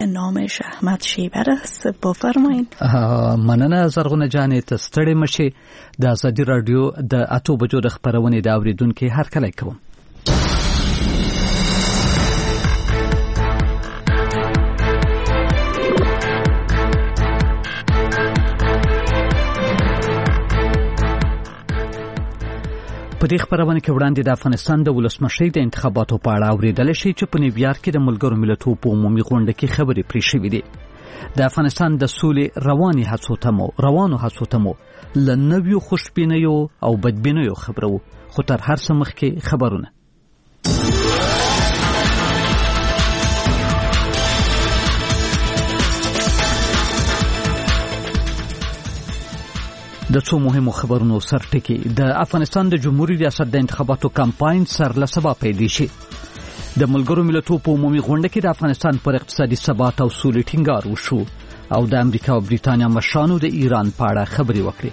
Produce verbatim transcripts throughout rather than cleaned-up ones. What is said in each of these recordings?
نامش احمد شیبر است. بفرمایید. مننه زرغونه جانې ته ستړې مشي. د ازادي رادیو د اتو بجو د خبرونې د اوریدونکو هر کله کوم. په دې خبرونه کې وړاندې د افغانستان د ولسمشرۍ د انتخاباتو په اړه اوریدل شي چې په نیویارک کې د ملګرو ملتونو په عمومي غونډه کې خبرې پرې شوې دي. د افغانستان د سولې رواني هڅو ته مو روانو هڅو ته مو له نویو خوشبینیو او بدبینیو خبرو، خو تر هر څه مخکې خبرونه. د څو مهمو خبرونو سرټکی. د افغانستان د جمهوریت ریاست د انتخاباتو کمپاین سر له سبا پیل شي. د ملګرو ملتونو په عمومي غونډه کې د افغانستان پر اقتصادي ثبات او سولې ټینګار وشو او د امریکا او بریتانیا مشرانو د ایران په اړه خبرې وکړې.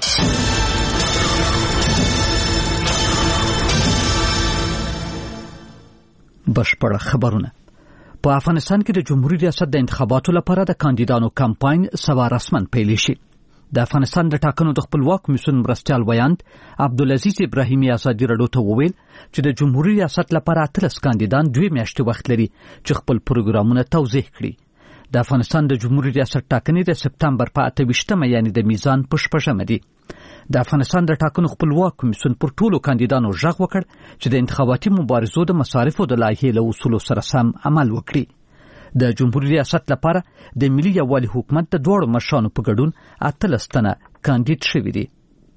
بشپړ خبرونه. په افغانستان کې د جمهوریت ریاست د انتخاباتو لپاره د کاندیدانو کمپاین سبا رسماً پیل شي. د افغانستان د ټاکنو د خپلواک کمیسیون مرستیال ویاند عبدالعزیز ابراهیمي ازادي راډیو ته وویل چې د جمهوریت ریاست لپاره اتلس کاندیدان دوه میاشتې وخت لري چې خپل پروګرامونه توضیح کړي. د افغانستان د جمهوریت ریاست ټاکنې د سپتمبر په اته ویشتمه یعنی د میزان په شپږمه دي. د افغانستان د ټاکنو خپلواک کمیسیون پر ټولو کاندیدانو ژغ وکړ چې د انتخاباتي مبارزو د مصارفو د لایحې له اصولو سره سم عمل وکړي. د جمهوریت ریاست لپاره د ملي یووالي حکومت د دوړو مشرانو په ګډون اتلس تنه کاندید شوي دي.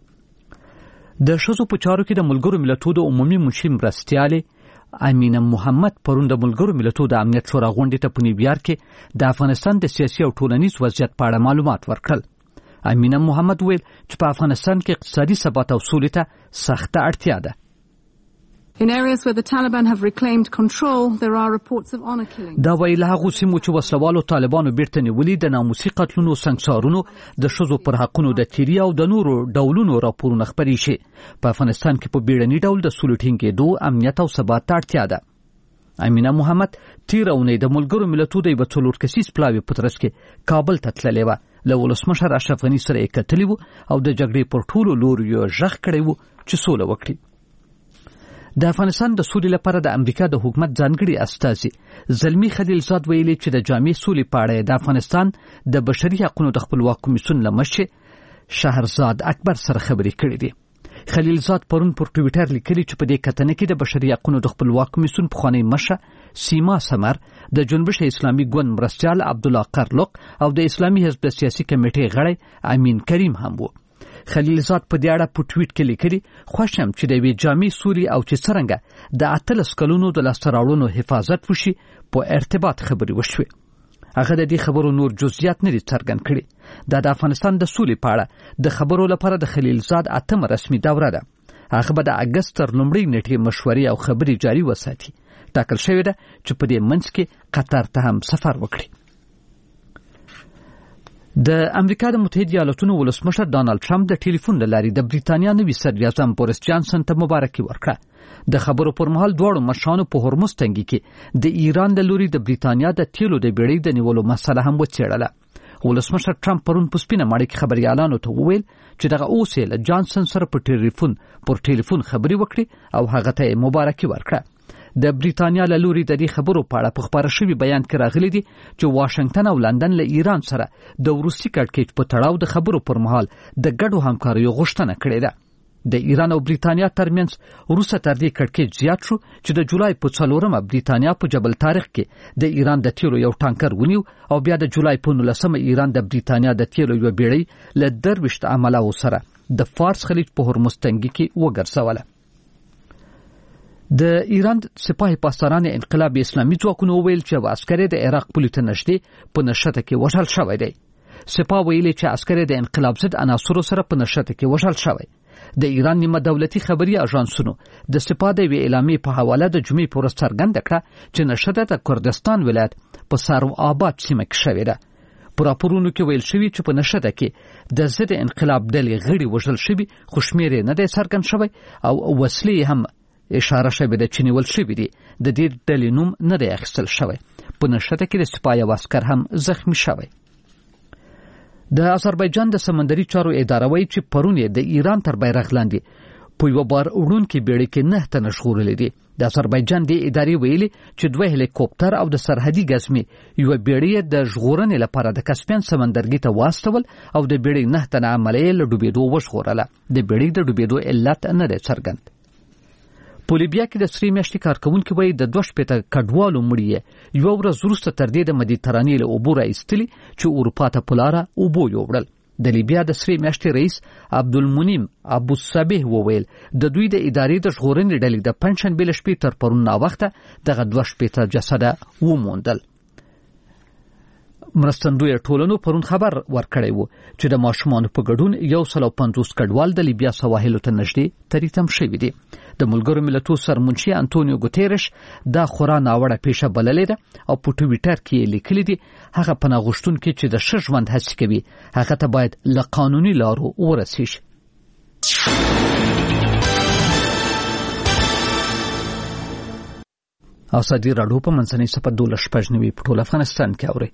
د ښځو په چارو کې د ملګرو ملتونو د عمومي منشي مرستیالې امینه محمد پرون د ملګرو ملتونو د امنیت شورا غونډې ته په نیویارک کې د افغانستان د سیاسي او ټولنیز وضعیت په اړه معلومات ورکړل. امینه محمد ویل چې په افغانستان کې اقتصادي ثبات او سولې ته سخته اړتیا ده. In areas where the Taliban have reclaimed control, there are reports of honor killing. دا ویل هغه سیمو چې وسلوالو طالبانو بیرته نیولې د ناموسي قتلونو، سنګسارونو، د ښځو پر حقونو د تیری او د نورو ډولونو راپورونه خپرې شي. په افغانستان کې په بیړني ډول د سولې ټینګېدو، امنیت او ثبات ته اړتیا ده. امینه محمد تیر اونۍ د ملګرو ملتونو د یو څلور کسیز پلاوي په ترڅ کې کابل ته تللې وه. له ولسمشر اشرف غني سره یې کتلي وو او د جګړې پر ټولو لوریو غږ کړی وو چې سوله وکړي. د افغانستان د سولې لپاره د امریکا د حکومت ځانګړي استازي زلمی خلیلزاد ویلي چې د جامع سولې په اړه د افغانستان د بشري حقوقو د خپلواک کمیسیون له مشر شهرزاد اکبر سره خبرې کړې دي. خلیلزاد پرون پر ټویټر لیکلي چې په دې کتنه کې د بشري حقوقو د خپلواک کمیسیون پخوانی مشر سیما سمر، د جنبش اسلامي ګوند مرستیال عبدالله قرلق او د اسلامي حزب د سیاسي کمیټې غړی امین کریم هم وو. خلیلزاد په دې اړه په ټویټ کې لیکلي خوشم چې د یوې جامع سولې او چې څرنګه د اتلس کلونو د لاسته راوړنو حفاظت وشي په ارتباط خبرې وشوې. هغه د دې خبرو نور جزئیات نه دي څرګند کړي. دا د افغانستان د سولې په اړه د خبرو لپاره د خلیلزاد اتمه رسمي دوره ده. هغه به د اګست تر لومړۍ نیټې مشورې او خبرې جاري وساتي. ټاکل شوې ده چې په دې منځ کې قطر ته هم سفر وکړي. د امریکا د متحده ایالاتونو ولسمشر ډانلډ ټرمپ د ټلیفون له لارې د بریتانیا نوي صدر اعظم بوریس جانسن ته مبارکي ورکړه. د خبرو پر مهال دواړو مشرانو په هرمز تنګي کې د ایران له لوري د بریتانیا د تیلو د بیړۍ د نیولو مسله هم وڅېړله. ولسمشر ټرمپ پرون په سپینه ماڼۍ کې خبريالانو ته وویل چې دغه اوس یې له جانسن سره په ټلیفون پر ټلیفون خبرې وکړي او هغه ته مبارکي ورکړه. د بریتانیا له لوري د دې خبرو په اړه په خبره شوي بیان کې راغلي دي چې واشنگټن او لندن له ایران سره د وروستي کړکېچ په تړاو د خبرو پر مهال د ګډو همکاریو غوښتنه کړې ده. د ایران او بریتانیا ترمنځ وروسته تر دې کړکېچ زیات شو چې د جولای په څلورمه بریتانیا په جبل طارق کې د ایران د تیلو یو ټانکر ونیو او بیا د جولای په نولسمه ایران د بریتانیا د تیلو یو بیړۍ له درویشت عملاو سره د فارس خلیج په هرمز تنګي کې وګرځوله. د ایران سپاه پاسداران انقلاب اسلامي ځواکونو ویل چې عسکر د عراق پولیس ته نږدې په نشته کې وژل شوی دی. سپاه ویلي چې عسکر د انقلاب ضد عناصرو سره په نشته کې وژل شوی. د ایران نیمه دولتي خبري اژانسونو د سپاه د وی اعلامیې په حواله د جمعې پر ورځ څرګنده کړه چې نشته د کردستان ولایت په سارو آباد سیمه کې شوې ده. په راپورونو کې ویل شوی چې په نشته کې د ضد انقلاب ډلې غړي وژل شوي، خو شمېر نه دی څرګند شوی او وسلې هم اشاره شوی د چنیول شوی دی. د دې ډلې نوم نه دی اخیستل شوی. په نښته کې د سپاه یو عسکر هم زخمی شوی. د آذربایجان د سمندري چارو اداره وایي چې پرون یې د ایران تر بیرغ لاندې په یوه بار وړونکې بیړۍ کې نه تنه ژغورلي دي. د آذربایجان د ادارې ویلي چې دوه هلیکوپټر او د سرحدي ګزمې یوه بیړۍ د ژغورنې لپاره د کسپین سمندرګي ته واستول او د بیړۍ نه تنه عمله یې له ډوبېدو وژغورله. د بیړۍ د ډوبېدو علت نه دی څرګند. په لیبیا کې د سرې میاشتې کارکوونکي وایي د دوه شپېته کډوالو مړي یې یوه ورځ وروسته تر دې د مدیترانې له اوبو راایستلي چې اروپا ته په لاره اوبو یوړل. د لیبیا د سرې میاشتې رئیس عبدالمنیم ابوصبیح وویل د دوی د ادارې د ژغورنې ډلې د پنجشنبې له شپې تر پرون ناوخته دغه دوه شپېته جسده وموندل. مرستندویه ټولنو پرون خبر ورکړی و چې د ماشومانو په ګډون یو سل او پنځوس کډوال د لیبیا سواحلو ته نږدې تریتم شوي دي. د ملګرو ملتونو سرمنشي انټونیو ګوتيرش دا خورا ناوړه پیښه بللې ده او په ټویټر کې لیکلي دي هغه پناه غوښتونکي چې د ښه ژوند هڅې کوي هغه ته باید له قانوني لارو ورسیږي. ازادي راډیو په منځنۍ صفحه دولس شپږ نوي په ټول افغانستان کې اوري.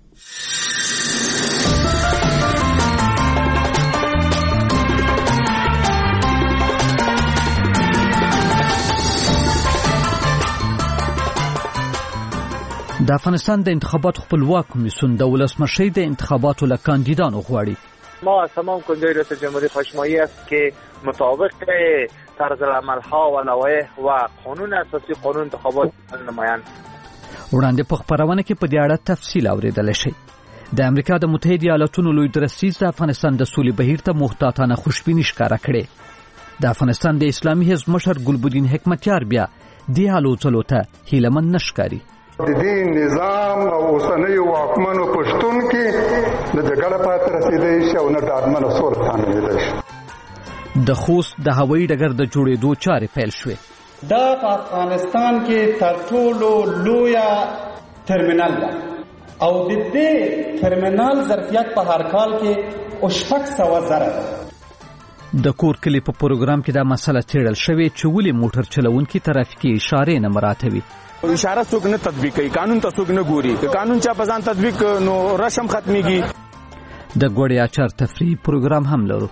د افغانستان د انتخاباتو خپلواک کمیسیون د ولسمشری د انتخاباتو له کاندیدانو غواړي. ما از تمام کنجای ریاست جمهوری خواهشمایی است که مطابق طرز العملها و لوایح و قانون اساسی قانون انتخابات نمایند. وړاندې په خبرونه کې په دې اړه تفصیل اوریدل شي. د امریکا د متحده ایالاتونو لوی درستیز د افغانستان د سولې بهیر ته محتاطانه خوشبیني ښکاره کړې. د افغانستان د اسلامي حزب مشر ګلبدین حکمتیار بیا د هلو ځلو ته هیلمن نشکاري. د دې نظام او اوسنیو واکمنو پښتون کې د جګړه پاتې رسیدای شي او نه ډاډمنه سوله تامینېدای شي. د خوست د هوایي ډګر د جوړېدو چارې پیل شوې. دا په افغانستان کې تر ټولو لویه ترمینل ده او د دې ترمینل ظرفیت په هر کال کې او شپږ سوه زره ده. د کور کلی په پروګرام کې دا مسله څېړل شوې چې ولې موټر چلوونکي ترافیکي اشارې نه مراعاتوي. اشاره څوک نه تطبیق کوي، قانون ته څوک نه ګوري. که قانون چا په ځان تطبیق نو رشم ختميږي. د ګوړې اچار تفریح پروګرام هم لرو.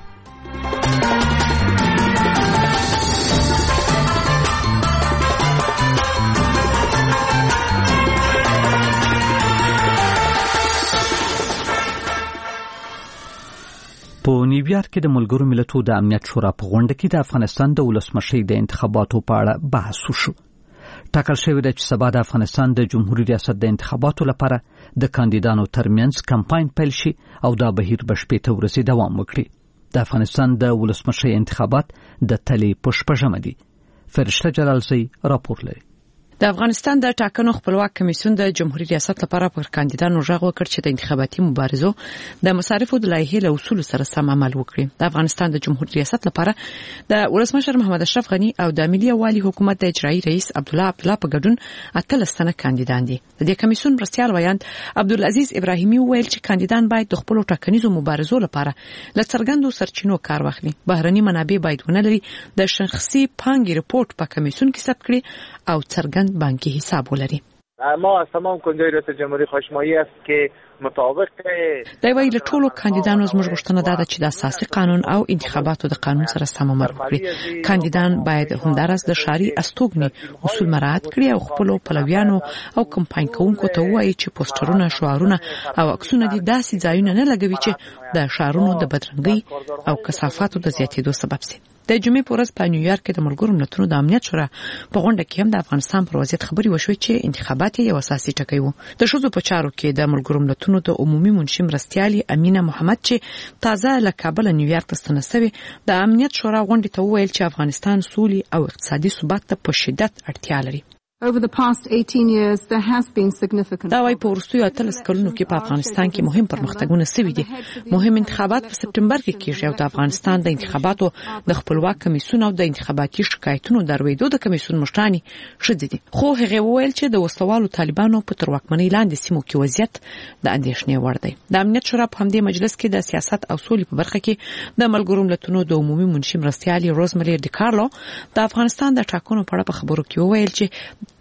په نیویارک کې د ملګرو ملتونو د امنیت شورا په غونډه کې د افغانستان د ولسمشری د انتخاباتو په اړه بحث وشو. ټاکل شوی دی چې سبا د افغانستان د جمهوریت ریاست د انتخاباتو لپاره د کاندیدانو ترمنځ کمپاین پیل شي او دا بهیر به شپېته ورځې دوام وکړي. د افغانستان د ولسمشری انتخابات د تلې په شپږمه دي. فرشته جلالزی راپور لري. د افغانستان د ټاکنو خپلواک کمیسیون د جمهوریت ریاست لپاره پر کاندیدانو غږ وکړ چې د انتخاباتي مبارزو د مصارفو د لایحې له اصول سره سم عمل وکړي. د افغانستان د جمهوریت ریاست لپاره د ولسمشر محمد اشرف غنی او د ملي والي حکومت د اجرایي رئیس عبدالله عبدالله په ګډون اتلس تنه کاندیدان دي. د دې کمیسیون مرستیال ویاند عبدالعزیز ابراهیمي ویل چې کاندیدان باید د خپل ټاکنیزو مبارزو لپاره له څرګندو سرچینو کار واخلي. بهرني منابع باید ونه لري. د شخصي پانګې رپورټ په کمیسیون کې ثبت کړي او څرګند بانکي حساب ولري. ما از تمام کنجای ریاست جمهوری خواهشمایی است که مطابق دا ویل له ټولو کاندیدانو زموږ غوښتنه ده چې د اساسي قانون او انتخاباتو د قانون سره سم عمل وکړي. کاندیدان باید همدارس د شاري استوګنې اصول مراعات کړي او خپل پلویانو او کمپاین کوونکو ته وایي چې پوسټرونه، شعارونه او عکسونه دي داسې ځایونه نه لګوي چې د شهرونو د بدرنګۍ او کثافاتو د زیاتېدو سبب شي. د جمعې په ورځ په نیویارک کې د ملګرو ملتونو د امنیت شورا په غونډه کې هم د افغانستان پر وضعیت خبري وشوې چې انتخابات یو اساسي ټکی وو. د ښځو په چارو کې د ملګرو ملتونو د عمومي منشي مرستیالي امینه محمد چې تازه له کابل نیویارک ته ستنه شوې د امنیت شورا غونډې ته وویل چې افغانستان سولې او اقتصادي ثبات ته په شدت اړتیا لري. Over the past eighteen years, there has been significant. دا وايي په وروستیو اتلس کلونو کې په افغانستان کې مهم پرمختګونه شوي دي. مهم انتخابات په سپټمبر کې کیږي او د افغانستان د انتخاباتو د خپلواک کمیسیون او د انتخاباتي شکایتونو درویدو د کمیسیون مشرانی شدي دي. خو هغه وویل چې د وسوالو طالبانو په تر واکمنۍ لاندې سیمو کې وضعیت د اندېښنې وړ دی. د امنیت شورا په همدې مجلس کې د سیاست او سولې په برخه کې د ملګرو ملتونو د عمومي منشي مرستیالي روزمری ډیکارلو د افغانستان د ټاکنو په اړه په خبرو کې وویل چې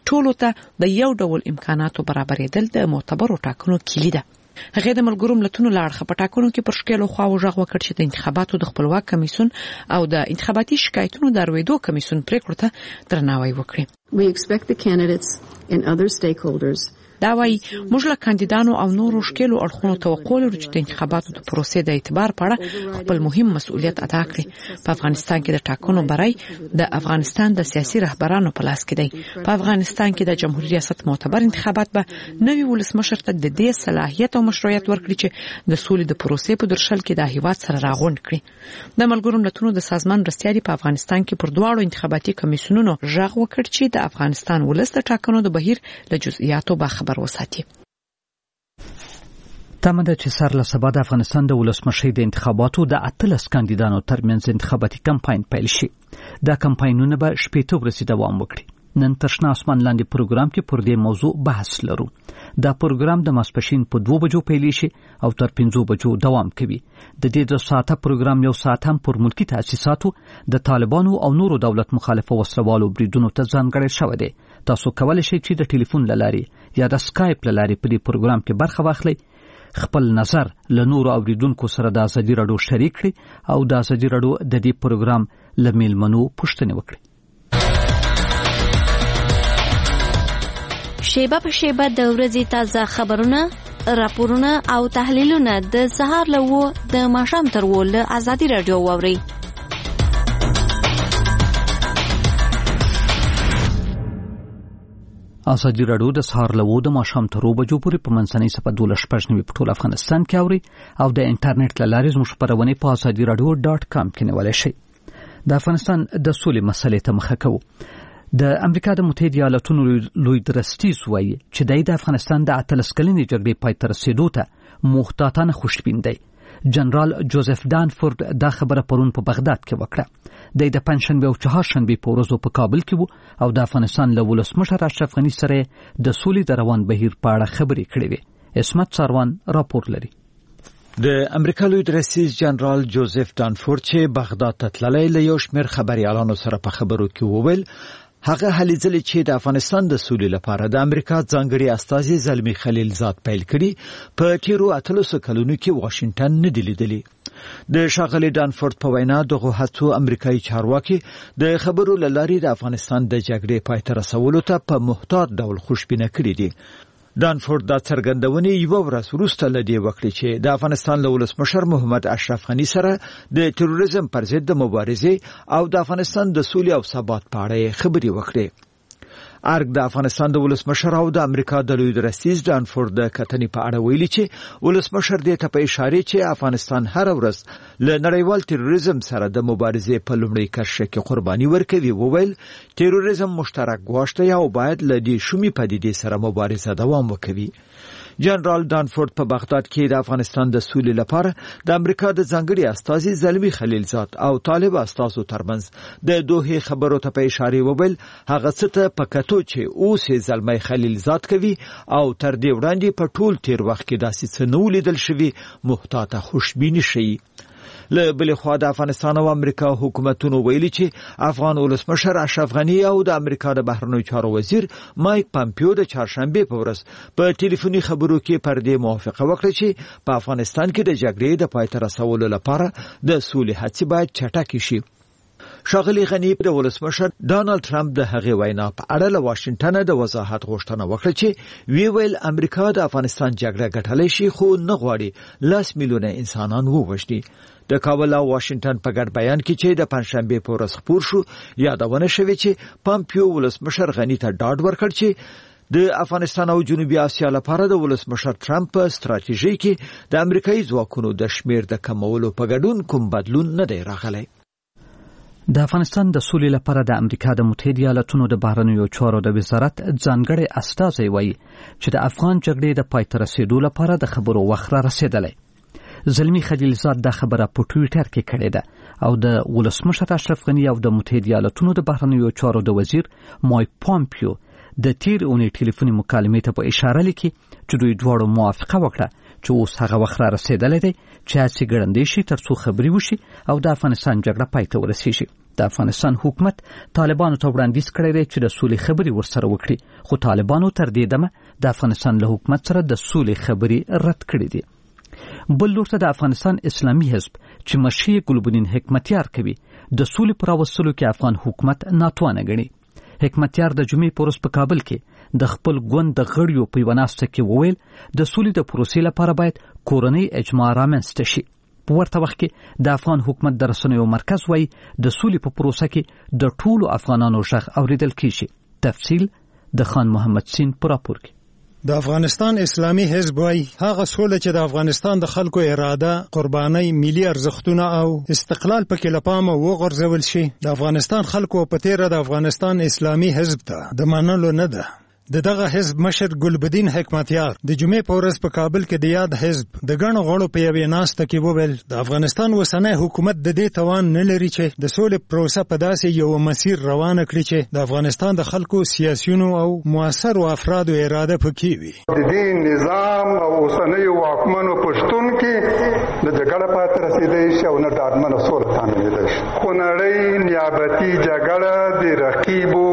ټولو ته د یو ډول امکاناتو برابرېدل د معتبرو ټاکنو کلی ده. هغه د ملګرو ملتونو لاړه په ټاکنو کې پر شکل خو وژغ وکړ چې د انتخاباتو د خپلواک کمیسون او د انتخاباتي شکایتونو د اړویدو کمیسون پریکړو ته درناوی وکړي. We expect the candidates and other stakeholders دا وايي موږ له کاندیدانو او نورو شکلو اړخونو توقع لرو چې د انتخاباتو د پروسې د اعتبار په اړه خپل مهم مسؤلیت ادا کړي. په افغانستان کې د ټاکنو برای د افغانستان د سیاسي رهبرانو په لاس کې دی. په افغانستان کې د جمهوریت ریاست معتبر انتخابات به نوي ولسمشر ته د دې صلاحیت او مشروعیت ورکړي چې د سولې د پروسې په درشل کې د هیواد سره راغونډ کړي. د ملګرو ملتونو د سازمان رسیاري په افغانستان کې پر دواړو انتخاباتي کمیسیونونو ژغ وکړ چې د افغانستان ولس د ټاکنو د بهیر له جزئیاتو باخبر وساتي. تمه ده چې سر له سبا د افغانستان د ولسمشۍ د انتخاباتو د اتلس کاندیدانو ترمنځ انتخاباتي کمپاین پیل شي. دا کمپاینونه به شپږ ورځې دوام وکړي. نن تر شنه اسمان لاندې پروګرام کې پر دې موضوع بحث لرو. دا پروګرام د ماسپښین په دوه بجو پیل شي او تر پنځه بجو دوام کوي. د دې د ساعته پروګرام یو ساعت هم پر ملکی تاسیساتو د طالبانو او نورو دولت مخالفه وسلوالو بریدونو ته ځانګړی شوی دی. تاسو کولی شئ چې د ټلیفون لارې یا د سکایپ لارې په دې پروګرام کې برخه واخلئ. خپل نظر له نورو اوریدونکو سره د ازادي رادیو شریک کړئ او د ازادي رادیو د دې پروګرام له میلمنو پوښتنه وکړئ. شیبه په شیبه د ورځې تازه خبرونه، راپورونه او تحلیلونه د سهار له و د ماښام تر و له ازادي رادیو واورئ. ازادي رادیو د سهار له و د ماښام تر و بجو پورې په منځنۍ صفحه دولس شپږ نوي په ټول افغانستان کې اوري او د انټرنیټ له لارې زموږ خپرونې په ازادي رادیو ډاټ کام کې نیولی شئ. د افغانستان د سولې مسلې ته مخه کوو. د امریکا د متحده ایالاتونو لوی درستیز وایي چې د افغانستان د اتلس کلنې جګړې پای ته رسېدو ته محتاطانه خوشبین دی. جنرال جوزف دانفورد دا خبره پرون په بغداد کې وکړه. د د پنځشنبه او چهارشنبه په ورځو په کابل کې وو او د افغانستان له ولسمشر اشرف غني سره د سولې د روان بهیر په اړه خبرې کړې وې. عصمت ساروان راپور لري. د امریکا لوی درستیز جنرال جوزف دانفورد چې بغداد ته تللی له یو شمېر خبريالانو سره په خبرو کې وویل هغه هلې ځلې چې د افغانستان د سولې لپاره د امریکا ځانګړي استازي زلمی خلیلزاد پیل کړي په تیرو اتلسو کلونو کې واشنگټن نه دی لیدلی. د ښاغلي دانفورد په وینا دغه هڅو امریکایي چارواکي د خبرو له لارې د افغانستان د جګړې پای ته رسولو ته په محتاط ډول خوشبینه کړي دي. دانفورد دا څرګندونې یو ورځ وروسته لدی وکړي چې د افغانستان له ولسمشر محمد اشرف غني سره د تروریزم پر ضد د مبارزې او د افغانستان د سولې او ثبات په اړه خبرې وکړي. ارګ د افغانستان د ولسمشر او د امریکا د لوی درستیز دانفورد د کتنې په اړه ویلي چې ولسمشر دې ته په اشاره چې افغانستان هر ورځ له نړیوال تروریزم سره د مبارزې په لومړي کرښه کې قرباني ورکوي. وویل تروریزم مشترک ګواښ دی او باید له دې شومې پدیدې سره مبارزه دوام وکړي. جنرال دانفورد په بغداد کې د افغانستان د سولې لپاره د امریکا د ځانګړي استازي زلمی خلیلزاد او طالب استازو ترمنځ د دوه خبرو ته په اشاره وویل هغه څه ته پکاتو چې اوس زلمی خلیلزاد کوي او تر دې وړاندې په ټول تیر وخت کې داسې څه نه ولیدل شوي محتاطه خوشبیني شي. له بل خوا د افغانستان او امریکا حکومتونو ویلي چې افغان ولسمشر اشرف غني او د امریکا د بهرنیو چارو وزیر مایک پامپیو د چهارشنبه په ورځ په ټلیفوني خبرو کې پر دې موافقه وکړه چې په افغانستان کې د جګړې د پای ته رسولو لپاره د سولې هڅې باید چټکې شي. ښاغلي غني د ولسمشر ډانلډ ټرمپ د هغې وینا په اړه له واشنگټن د وضاحت غوښتنه وکړه چې وی ویل امریکا د افغانستان جګړه ګټلی شي خو نه غواړي لاس میلیونه انسانان ووژني. د کابل او واشنگټن په ګډ بیان کې چې د پنځشنبه په ورځ خپور شو یادونه شوې چې پامپیو ولسمشر غني ته ډاډ ورکړ چې د افغانستان او جنوبي اسیا لپاره د ولسمشر ټرمپ په ستراتیژي کې د امریکایي ځواکونو د شمیر د کمولو په ګډون کوم بدلون نه دی راغلی. د افغانستان د سولې لپاره د امریکا د متحده ایالاتونو د بهرنیو چارو د وزارت ځانګړی استازی وایي چې د افغان جګړې د پای ته رسېدو لپاره د خبرو وخت را رسېدلی. زلمی خلیلزاد دا خبره په ټویټر کې کړې ده او د ولسمشر اشرف غني او د متحده ایالاتونو د بهرنیو چارو د وزیر مایک پامپیو د تیر اونۍ ټلیفوني مکالمې ته په اشاره لیکي چې دوی دواړو موافقه وکړه چې اوس هغه وخت را رسېدلی دی چې هڅې ګړندۍ شي تر څو خبرې وشي او د افغانستان جګړه پای ته ورسیږي. د افغانستان حکومت طالبانو ته وړاندیز کړی دی چې د سولې خبرې ورسره وکړي، خو طالبانو تر دې دمه د افغانستان له حکومت سره د سولې خبرې رد کړې دي. بل لور ته د افغانستان اسلامي حزب چې مشر ګلبدین حکمتیار کوي د سولې پر راوستلو کې افغان حکومت ناتوانه ګڼي. حکمتیار د جمعې په ورځ په کابل کې د خپل ګوند د غړیو په یوه ناسته کې وویل د سولې د پروسې لپاره باید کورنۍ اجماع رامنځته شي. په ورته وخت کې د افغان حکومت د رسنیو مرکز وایي د سولې په پروسه کې د ټولو افغانانو غږ اوریدل کیږي. تفصیل د خان محمد سین په راپور کې. د افغانستان اسلامي حزب وايي هغه سوله چې د افغانستان د خلکو اراده، قرباني، ملي ارزښتونه او استقلال پکې لپاره وغورځول شي، د افغانستان خلکو په تیره د افغانستان اسلامي حزب ته د منلو نه ده. د دغه حزب مشر ګلبدین حکمتیار د جمعې په ورځ په کابل کې د یاد حزب د ګڼو غړو په یوې ناسته کې وویل د افغانستان اوسنی حکومت د دې توان نه لري چې د سولې پروسه په داسې یو مسیر روانه کړي چې د افغانستان د خلکو سیاسيونو او موثرو افرادو اراده پکې وي. د دې نظام او اوسنی واکمنو پښتون کې د جګړه پاتې رسیدای شي او نه ډاډمنه سوله تامینېدای شي. خو نړۍ نیابتي جګړه د رقیبو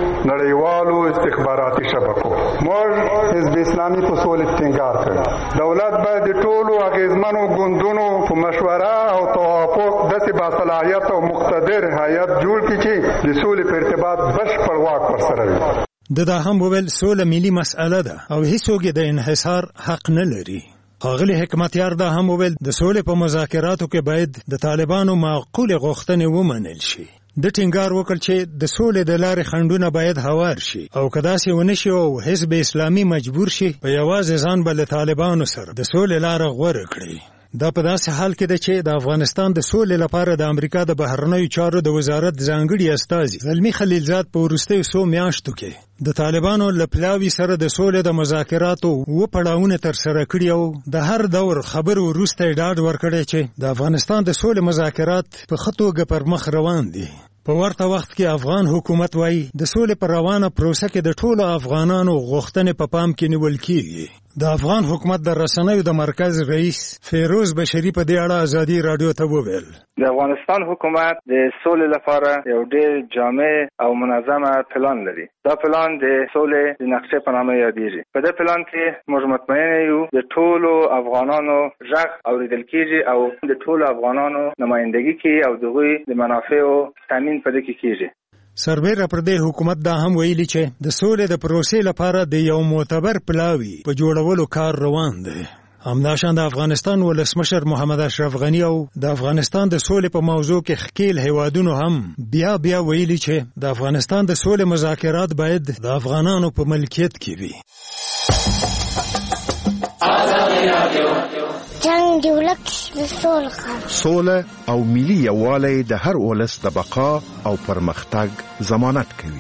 نړیوالو استخباراتي شبکو موږ حزب اسلامي په سولې ټینګار کوي. دولت باید د ټولو اغیزمنو ګوندونو په مشوره او توافق داسې باصلاحیت او مقتدر هیئت جوړ کړي چې د سولې په ارتباط بشپړ واک ورسره وي. د دا هم وویل سوله ملي مسأله ده او هیڅوک د انحصار حق نه لري. ښاغلي حکمتیار دا هم وویل د سولې په مذاکراتو کې باید د طالبانو معقولې غوښتنې ومنل شي. د ټینګار وکړ چې د سولې د لارې خنډونه باید هوار شي او که داسې ونه شي او حزب اسلامي مجبور شي په یوازې ځان به له طالبانو سره د سولې لاره غوره کړي. دا په داسې حال کې ده چې د افغانستان د سولې لپاره د امریکا د بهرنیو چارو د وزارت ځانګړي استازي زلمی خلیلزاد په وروستیو څو میاشتو کې د طالبانو له پلاوي سره د سولې د مذاکراتو اووه پړاوونه ترسره کړي او د هر دور خبرو وروسته یې ډاډ ورکړی چې د افغانستان د سولې مذاکرات په ښه توګه پر مخ روان دي. په ورته وخت کې افغان حکومت وايي د سولې پر روانه پروسه کې د ټولو افغانانو غوښتنې په پام کې نیول کیږي. د افغان حکومت د رسنیو د مرکز رئیس فیروز بشری په دې اړه ازادي رادیو ته وویل د افغانستان حکومت د سولې لپاره یو ډېر جامع او منظمه پلان لري. دا پلان د سولې د نقشې په نامه یادېږي. په دې پلان کې موږ مطمئن یو د ټولو افغانانو غږ اوریدل کیږي او د ټولو افغانانو نمائندګي کوي او دغوی د منافعو تامین په دې کې کیږي. سربیره پر دې حکومت دا هم ویلي چې د سولې د پروسې لپاره د یو معتبر پلاوي په جوړولو کار روان دی. همداشان د افغانستان ولسمشر محمد اشرف غنی او د افغانستان د سولې په موضوع کې ښکیل هیوادونو هم بیا بیا ویلي چې د افغانستان د سولې مذاکرات باید د افغانانو په ملکیت کې وي. جنگ جوړک سوله او ملي یووالی د هر ولس د بقا او پرمختګ ضمانت کوي.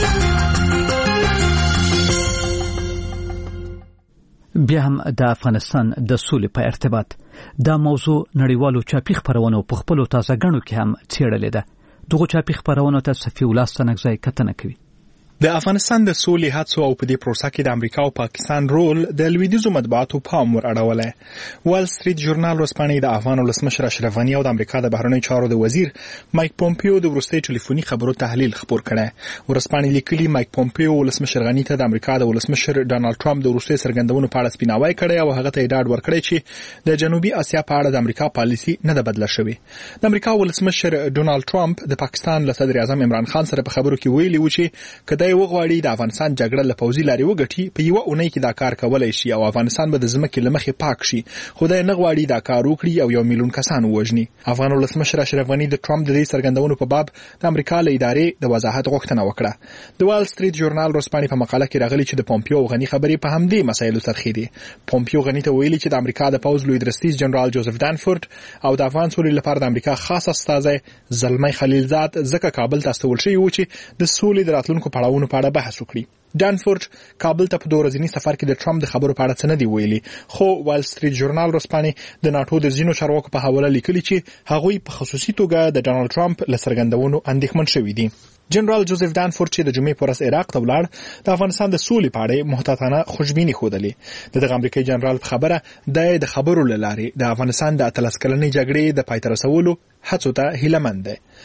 بیا هم د افغانستان د سولې په ارتباط دا موضوع نړیوالو چاپی خبرونو په خپلو تازه غنو کې هم څېړلې ده. دغه چاپی خبرونو ته صفي الله ستنګزای کتنه کوي. د افغانستان د سولې هڅو او په دې پروسه کې د امریکا او پاکستان رول د لویدیځو مطبوعاتو پام ور اړولای. وال سټریټ ژورنال ورسپانې د افغان ولسمشر اشرف غنی او د امریکا د بهرنیو چارو د وزیر مایک پومپیو د وروستي ټلیفوني خبرو تحلیل خبر کړي. ورسپانې لیکلي مایک پومپیو ولسمشر غنی ته د امریکا د ولسمشر ډانلډ ټرمپ د وروستي سرګندونو په اړه سپیناوی کړي او هغه ته ډاډ ورکړي چې د جنوبي اسیا په اړه د امریکا پالیسی نه ده بدله شوې. د امریکا ولسمشر ډانلډ ټرمپ د پاکستان له صدر اعظم عمران خان سره په خبرو کې ویلي و چې کدی وغواړي د افغانستان جګړه له پوځي لارې وګټي په یو اونۍ کې دا کار کولای شي او افغانستان به د ځمکې لمخې پاک شي. خدای نه غواړي دا کار وکړي او یو میلیون کسان ووژني. افغان ولسمشر اشرف غنی د ټرمپ د دې سرګندونو په باب د امریکا له ادارې د وضاحت غوښتنه وکړه. د وال سټریټ ژورنال ورسپانې په مقاله کې راغلي چې د پومپیو او غنی خبرې په همدې مسایلو ترخې دي. پومپیو غنی ته ویلي چې د امریکا د پوځ لوی درستیز جنرال جوزف دانفورد او د افغان سولې لپاره د امریکا خاص استازی زلمی خلیلزاد ځکه کابل ته استول شوی و چې د سولې د راتلونکو پړاوونو په اړه بحث وکړي. دانفورد کابل ته په دوه ورځني سفر کې د ټرمپ د خبرو په اړه څه نه دی ویلي، خو وال سټریټ ژورنال ورسپانې د ناتو د ځینو چارواکو په حواله لیکلي چې هغوی په خصوصي توګه د ډانلډ ټرمپ له څرګندونو اندېښمن شوي دي. جنرال جوزف دانفورد چې د جمعې په ورځ عراق ته ولاړ د افغانستان د سولې په اړه محتاطانه خوشبیني ښودلې. دغه امریکایي جنرال په خبره د خبرو له لارې د افغانستان د اتلس کلنې جګړې د پای ته رسولو هڅو ته هیله مند دی.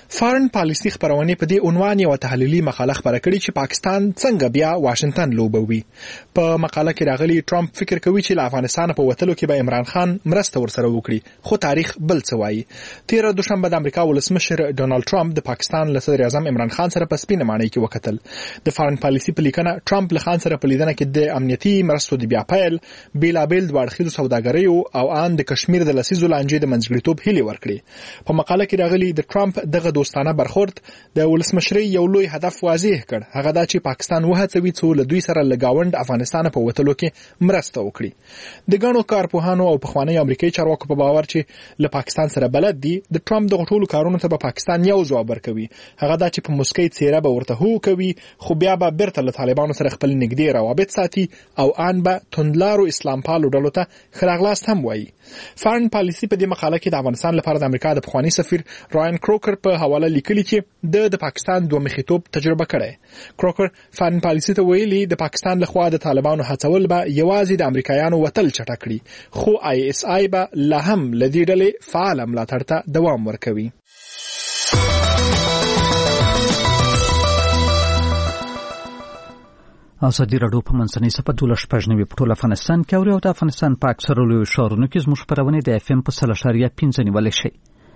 فارن پالیسي خبرونه په دې عنوان یو تحلیلي مقاله خبره کړې چې پاکستان څنګه بیا واشنگټن لوبوي. په مقاله کې راغلي ټرمپ فکر کوي چې له افغانستان په وتلو کې به عمران خان مرسته ورسره وکړي، خو تاریخ بل څه وایي. تیر دوشنبه د امریکا ولسمشر ډونالد ټرمپ د پاکستان له صدر اعظم عمران خان سره په سپینه ماڼۍ کې وکتل. د فارن پالیسي په لیکنه ټرمپ له خان سره په لیدنه کې د امنیتي مرستو د بیا پیل، بیلابیل د واړخیزو سوداګریو او ان د کشمیر د لسیزو لانجې د منځګړیتوب هیلې ورکړي. په مقاله کې راغلي د ټرمپ دغه دوستانه برخورد د ولسمشرۍ یو لوی هدف واضح کړ، هغه دا چې پاکستان وهڅوي څو له دوی سره لګاوند افغانستان په وتلو کې مرسته وکړي. د ګڼو کارپوهانو او پخوانی امریکایي چارواکو په باور چې له پاکستان سره بلد دي، د ټرمپ د ټولو کارونو ته به پاکستان یو ځواب ورکوي، هغه دا چې په مسکی څیره به ورته هو کوي، خو بیا به بیرته له طالبانو سره خپل نږدې روابط ساتي او ان به توندلارو اسلام پالو ډلو ته خراغلاست هم وایي. فارن پالیسي په دې مقاله کې د افغانستان لپاره د امریکا د پخوانی سفیر راین کروکر په حواله لیکلي چې د د پاکستان دوه مخیتوب تجربه کړي. کروکر فارن پالیسي ته ویلي د پاکستان لخوا د طالبانو هڅول به یوازې د امریکایانو وتل چټک کړي، خو آی اس آی به لا هم لدې ډلې فعال ملاتړ ته دوام ورکوي. ازادي راډیو په منځنۍ صفه دوله شپږ نوي په ټول افغانستان کې اوري او د افغانستان په اکثرو لویو ښارونو کې زموږ خپرونې د اف ام په سل اشاریه پنځه نیولی شي.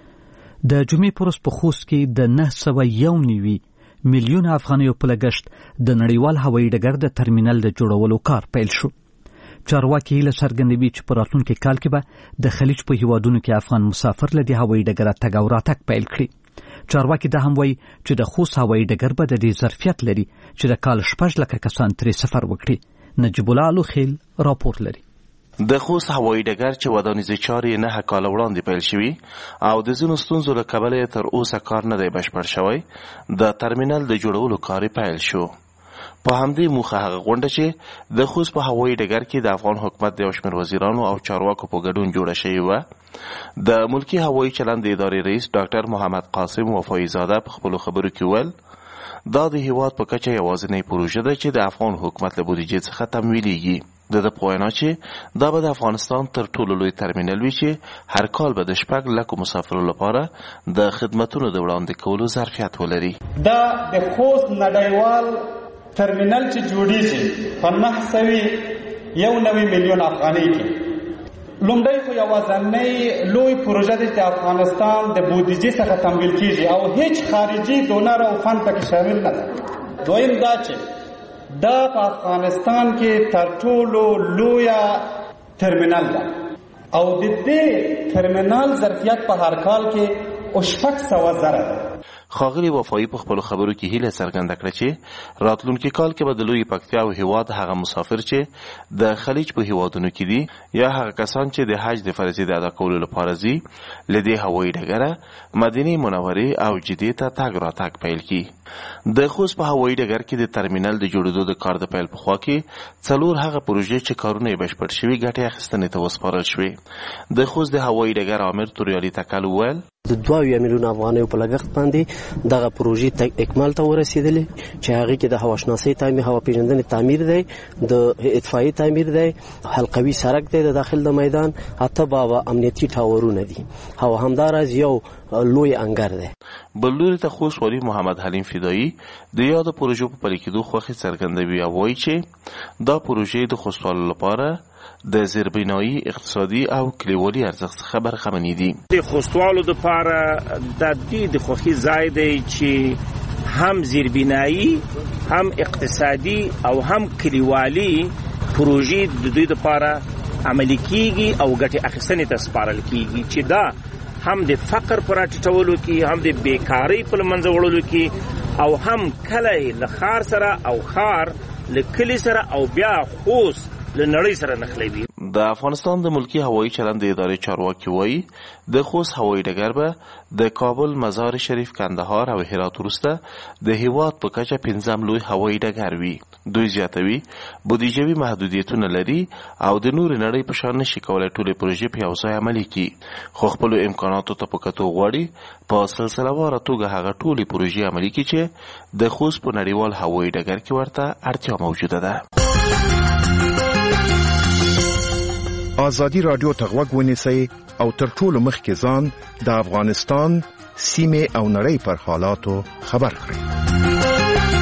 د جمعې په ورځ په خوست کې د نه سوه یو نوي میلیونه افغانیو په لګښت د نړیوال هوایي ډګر د ترمینل د جوړولو کار پیل شو. چارواکي هیله څرګندوي چې په راتلونکي کال کې به د خلیج په هیوادونو کې افغان مسافر له دې هوایي ډګره تګ او راتګ پیل کړي. چارواکي دا هم وایي چې د خوست هوایي ډګر به د دې ظرفیت لري چې د کال شپږ لکه کسان ترې سفر وکړي. نجیب الله الوخیل راپور لري. د خوست هوایي ډګر چې ودانیزې چارې نهه کاله وړاندې پیل شوي او د ځینو ستونزو له کبله تر اوسه کار نه دی بشپړ شوی، د ترمینل د جوړولو کار پیل شو. په همدې موخه هغه غونډه چې د خوست په هوایي ډګر کې د افغان حکومت د یو شمېر وزیرانو او چارواکو په ګډون جوړه شوې وه. د ملکي هوایي چلند د ادارې رئیس ډاکټر محمد قاسم وفایي زاده په خپلو خبرو کې وویل دا د هیواد په کچه یوازینۍ پروژه ده چې د افغان حکومت له بودیجې څخه تمویلیږي. د ده په وینا چې دا به د افغانستان تر ټولو لوی ترمینل وي چې هر کال به د شپږ لکو مسافرو لپاره د خدمتونو د وړاندې کولو ظرفیت ولري. دا د خوست نړیوال ترمینل چې جوړیږي په نهه سوه یو نوي میلیون افغانۍ کې لومړی خو یوازینۍ لوی پروژه ده چې افغانستان د بودیجې څخه تمویل کیږي او هیڅ خارجي دونر او فند پکې شامل نه ده. دویم دا چې دا په افغانستان کې تر ټولو لویه ترمینل ده او د دې ترمینل ظرفیت په هر کال کې شپږ سوه زره ده. ښاغلي وفایي په خپلو خبرو کې هیله څرګنده کړه چې راتلونکي کال کې به د لوی پکتیا او هیواد هغه مسافر چې د خلیج په هیوادونو کې دي یا هغه کسان چې د حج د فریضې د ادا کولو لپاره ځي له دې هوایي ډګره مدینې منورې او جدې ته تګ راتګ پیل کړي. د خوست په هوایي ډګر کې د ترمینل د جوړېدو د کار د پیل په خوا کې څلور هغه پروژې چې کارونه یې بشپړ شوي ګټې اخیستنې ته وسپارل شوې. د خوست د هوایي ډګر امیر توریالي تکل وویل د دوه میلیون افغانیو په لګښت باندې دغه پروژې ته اکمال ته ورسېدلې چې هغه کې د هواشناسۍ تعمیر، هوا پیژندنې تعمیر دی، د اطفائیې تعمیر دی، حلقوي سړک دی د داخل د میدان، اته بابا امنیتي ټاورونه دي او همداراز یو لوی انګر دی. بل لوري ته خوست والي محمد حلیم فدایي د یادو پروژو په پلي کېدو خوښي څرګندوي او وایي چې دا پروژې د خوستوالو لپاره د زیربنایي اقتصادي او کلیوالي ارزښت څخه برخمنې دي. د خوستوالو لپاره د دې د خوښي ځای دی چې هم زیربنایي، هم اقتصادي او هم کلیوالي پروژې د دوی لپاره عملي کیږي او ګټې اخیستنې ته سپارل کیږي چې دا هم د فقر پر راټیټولو کې، هم د بیکارۍ په له منځه وړلو کې او هم کلی له ښار سره او ښار له کلي سره او بیا خوست له نړۍ سره نښلوي. د افغانستان د ملکی هوایي چلند د ادارې چارواکي وایي د خوست هوایي ډګر به د کابل، مزار شریف، کندهار او هرات وروسته د هیواد په کچه پنځم لوی هوایي ډګر وي. دوی زیاتوي بودیجوي محدودیتونه لري او د نورې نړۍ په شان نشي کولی ټولې پروژې په یو ځای عملي کړي، خو خپلو امکاناتو ته په کتو غواړي په سلسله واره توګه هغه ټولې پروژې عملي کړي چې د خوست په نړیوال هوایي ډګر کې ورته اړتیا موجوده ده. ازادي راډیو ته غوږ ونیسئ او تر ټولو مخکې ځان د افغانستان سیمه او نړۍ پر حالاتو خبر کړي.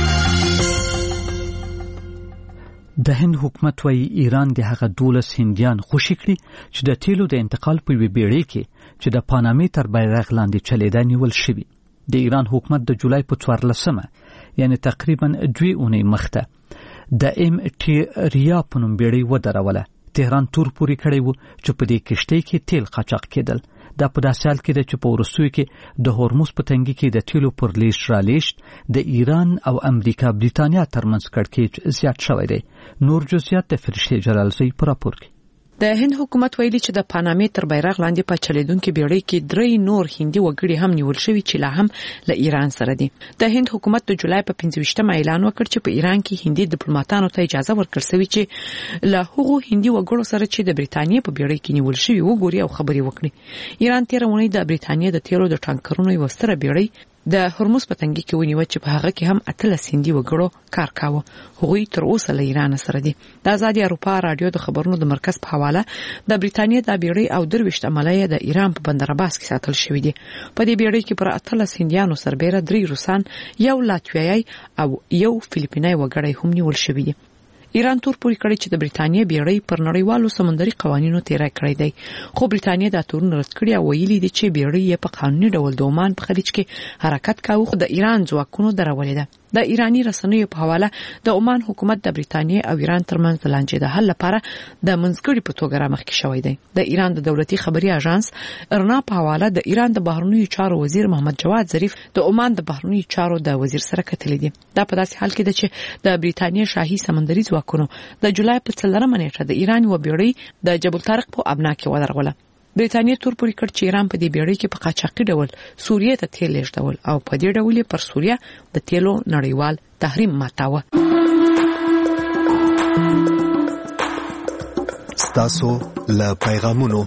د هند حکومت وايي ایران د هغه دولس هندیان خوشي کړي چې د تیلو د انتقال په وی بیړۍ کې چې د پانامې تر بیرغ لاندې چلیدا نیول شوی. د ایران حکومت د جولای په څوارلسمه یعنی تقریبا دوی اونۍ مخته د ایم ټی ریا په نوم بیړۍ ودروله. تهران تور پوری کړی وو چې په دې کشتۍ کې تیل قاچاق کېدل. دا په داسې حال کې ده چې په وروستیو کې د هورموز په تنګي کې د تیلو پر لیست رالیشت د ایران او امریکا بریتانیا ترمنځ کړکېچ زیات شوی دی. نور جزئیات د فرشته جلالزی پر راپور کې. د هند حکومت ویلي چې د پانامې تر بیرغ لاندې په چلیدونکو بیړۍ کې درې نور هندي وګړي هم نیول شوي چې لا هم له ایران سره دي. د هند حکومت د جولای په پنځه ویشتمه اعلان وکړ چې په ایران کې هندي ډیپلوماټانو ته اجازه ورکړل شوې چې له هغو هندي وګړو سره چې د بریتانیا په بیړۍ کې نیول شوي وګوري او خبري وکړي. ایران تیر اونۍ د بریتانیا د تیلو د ټانکرونو یو ستره بیړۍ د هرمز په تنګي کې ونیو چې په هغه کې هم اتلس هندي وګړو کار کاوه. هغوی تر اوسه له ایران سره دي. د آزادي اروپا رادیو د خبرونو د مرکز په حواله د بریتانیا د بیړۍ او درويشت عملیه د ایران په بندر عباس کې ساتل شوې دي. په دې بیړۍ کې پر اتلس هندیانو سربېره درې روسان، یو لاتویایي او یو فلیپینای وګړی هم نیول شوی دي. ایران تور پوری کړی چې د بریتانیا بیړۍ پر نړیوالو سمندري قوانینو تیرا کړی دی. خو بریتانیا دا تورن رد کړی او ویلي دي چې بیړۍ په قانوني ډول د عمان په خلیج کې حرکت کاوه خو د ایران ځواکونو درولې ده. د ایرانی رسنیو په حواله د عمان حکومت د بریتانیا او ایران ترمنځ د لانجې د حل لپاره د منځګړي په توګه رامخکې شوی دی. د ایران د دولتي خبري اژانس ارنا په حواله د ایران د بهرنیو چارو وزیر محمد جواد ظریف د عمان د بهرنیو چارو د وزیر سره کتلې دي. دا په داسې حال کې ده چې د بریتانیا شاهي سمندري ځواکونو د جولای په څلورمه نیټه د ایران و بیړۍ د جبل طارق په ابنا کې ودرغله. بریتانیا تور پوری کړ چې ایران په دې بیړۍ کې په قاچاقي ډول سوریه ته تیل لیږدول او په دې ډول پر سوریه د تیلو نړیوال تحریم ماتاوه. ستاسو له پیغامونو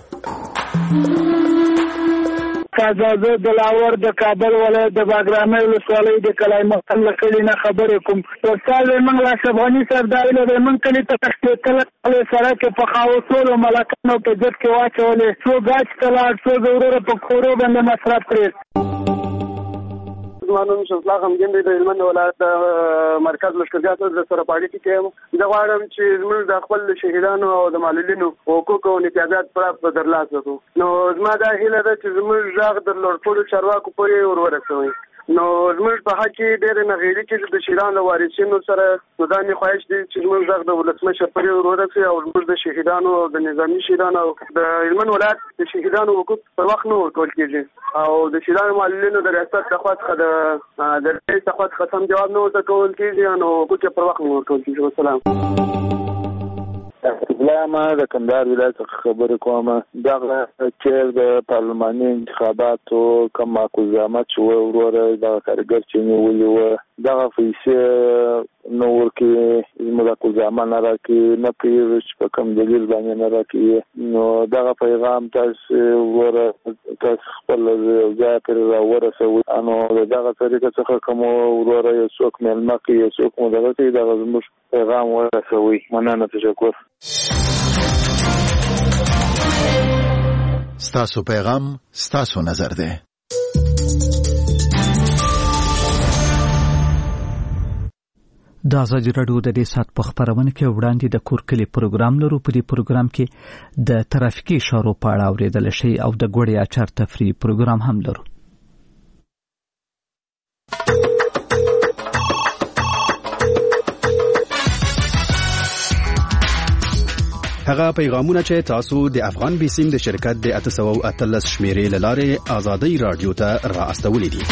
کازازه د لاور د کابل ولایت د باګرامي ولسوالۍ د کلای مختل کلی نه خبرې کوم. ورسال موږ لا شبانی سردار له موږ کلی ته تختیل له سره کې په خاوصول او ملکانو په ځد کې واچولې څو گاچ تلار څو ضرور په کورو باندې مصرف کړی. زمانو شفلا هم ګندې د هلمند ولایت مرکز لشکرګاه د سره پاړی کې د غواړم چې زموږ د خپل شهیدانو او د معلولینو حقوق او امتیازات پر درلاسه کو. نو زما دا هیله ده چې زموږ ځاغ د لوړپوړو چارواکو پورې ور ورسوي. نو زموږ په حق کې ډېر نغېری کې د شیران له وارثینو سره نو دا مې خواهش دی چې زموږ ځاغ د ولسمشر پورې ور ورسوي او زموږ د شهیدانو او د نظامی شهیدانو او د هلمند ولایت د شهیدانو حقوق پر وخت نه ورکول کېږي او د شیران معلولینو د ریاست څخه څخه د د رئیس څخه ختم جواب نه ورکول کېږي نو حقوق پر وخت نه ورکول کېږي. والسلام. استقلال ما د کندهار ولایت څخه خبرې کوم. دغه چې د پارلماني انتخاباتو کوم معقولات چې وروره د کارګر چې نیولې و دغه پیسې نو ورکې زموږ کوزامان نه راکې نه پیږي چې په کوم دلیل باندې نه راکې. نو دغه پیغام تاسو وره تاسو خپل ځای پر ورسوي. انو دغه طریقه څخه کوم وروره یو څوک ملما کې یو څوک مو دغه چې دغه زموږ پیغام ورسوي. مننه. تشکر. ستاسو پیغام ستاسو نظر ده. د ازادي راډیو د دې سات په خبرونه کې وړاندې د کورکلي پروګرام لرو. په دې پروګرام کې د ترافیکي اشارو په اړه اوریدل شي او د ګوړې اچار تفریح پروګرام هم لرو. هغه پیغامونه چې تاسو د افغان بیسیم د شرکت د اته سوه او اتلس شمیرې لاره ازادي رادیو ته را استولې دي.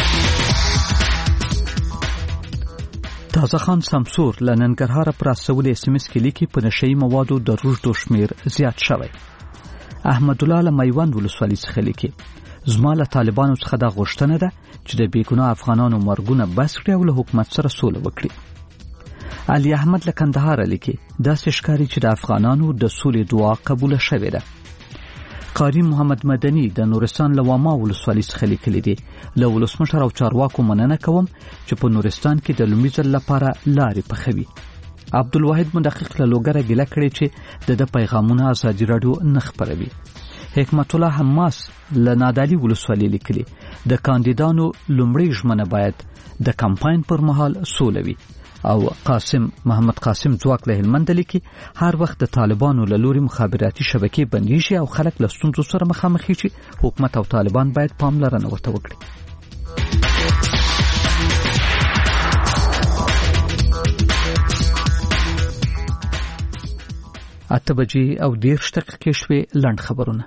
تازه خان سمسور لننګرهار پر استولې اس ام اس کې لیکي په نشئی موادو د روزدو شمیر زیات شوی. احمد الله میوند ولسوالۍ څخه لیکي زما له طالبانو څخه دا غوښتنه ده چې د بیګناه افغانانو مرګونه بس کړي او له حکومت سره سوله وکړي. علي احمد له کندهار لیکي داسې ښکاري چې د افغانانو د سولې دعا قبول شوې ده. قاری محمد مدني د نورستان له واما ولسوالۍ څخه لیکلي دي له ولسمشر او چارواکو مننه کوم چې په نورستان کې د لومړي ځل لپاره لارې پخوي. عبدالواحد مدقق له لوګره ګیله کړې چې د پیغامونه ازادي راډیو نه خپروي. حکمت الله حماس له نادعلي ولسوالۍ لیکلي د کاندیدانو لومړی ژمنه باید د کمپاین پر مهال سوله وي. او قاسم محمد قاسم ځواک له هلمند لیکي هر وخت د طالبانو له لوري مخابراتي شبکې بندیږي او خلک له ستونزو سره مخامخ شي، حکومت او طالبان باید پاملرنه ورته وکړي. اته بجې او دېرش دقیقې شوې. لنډ خبرونه.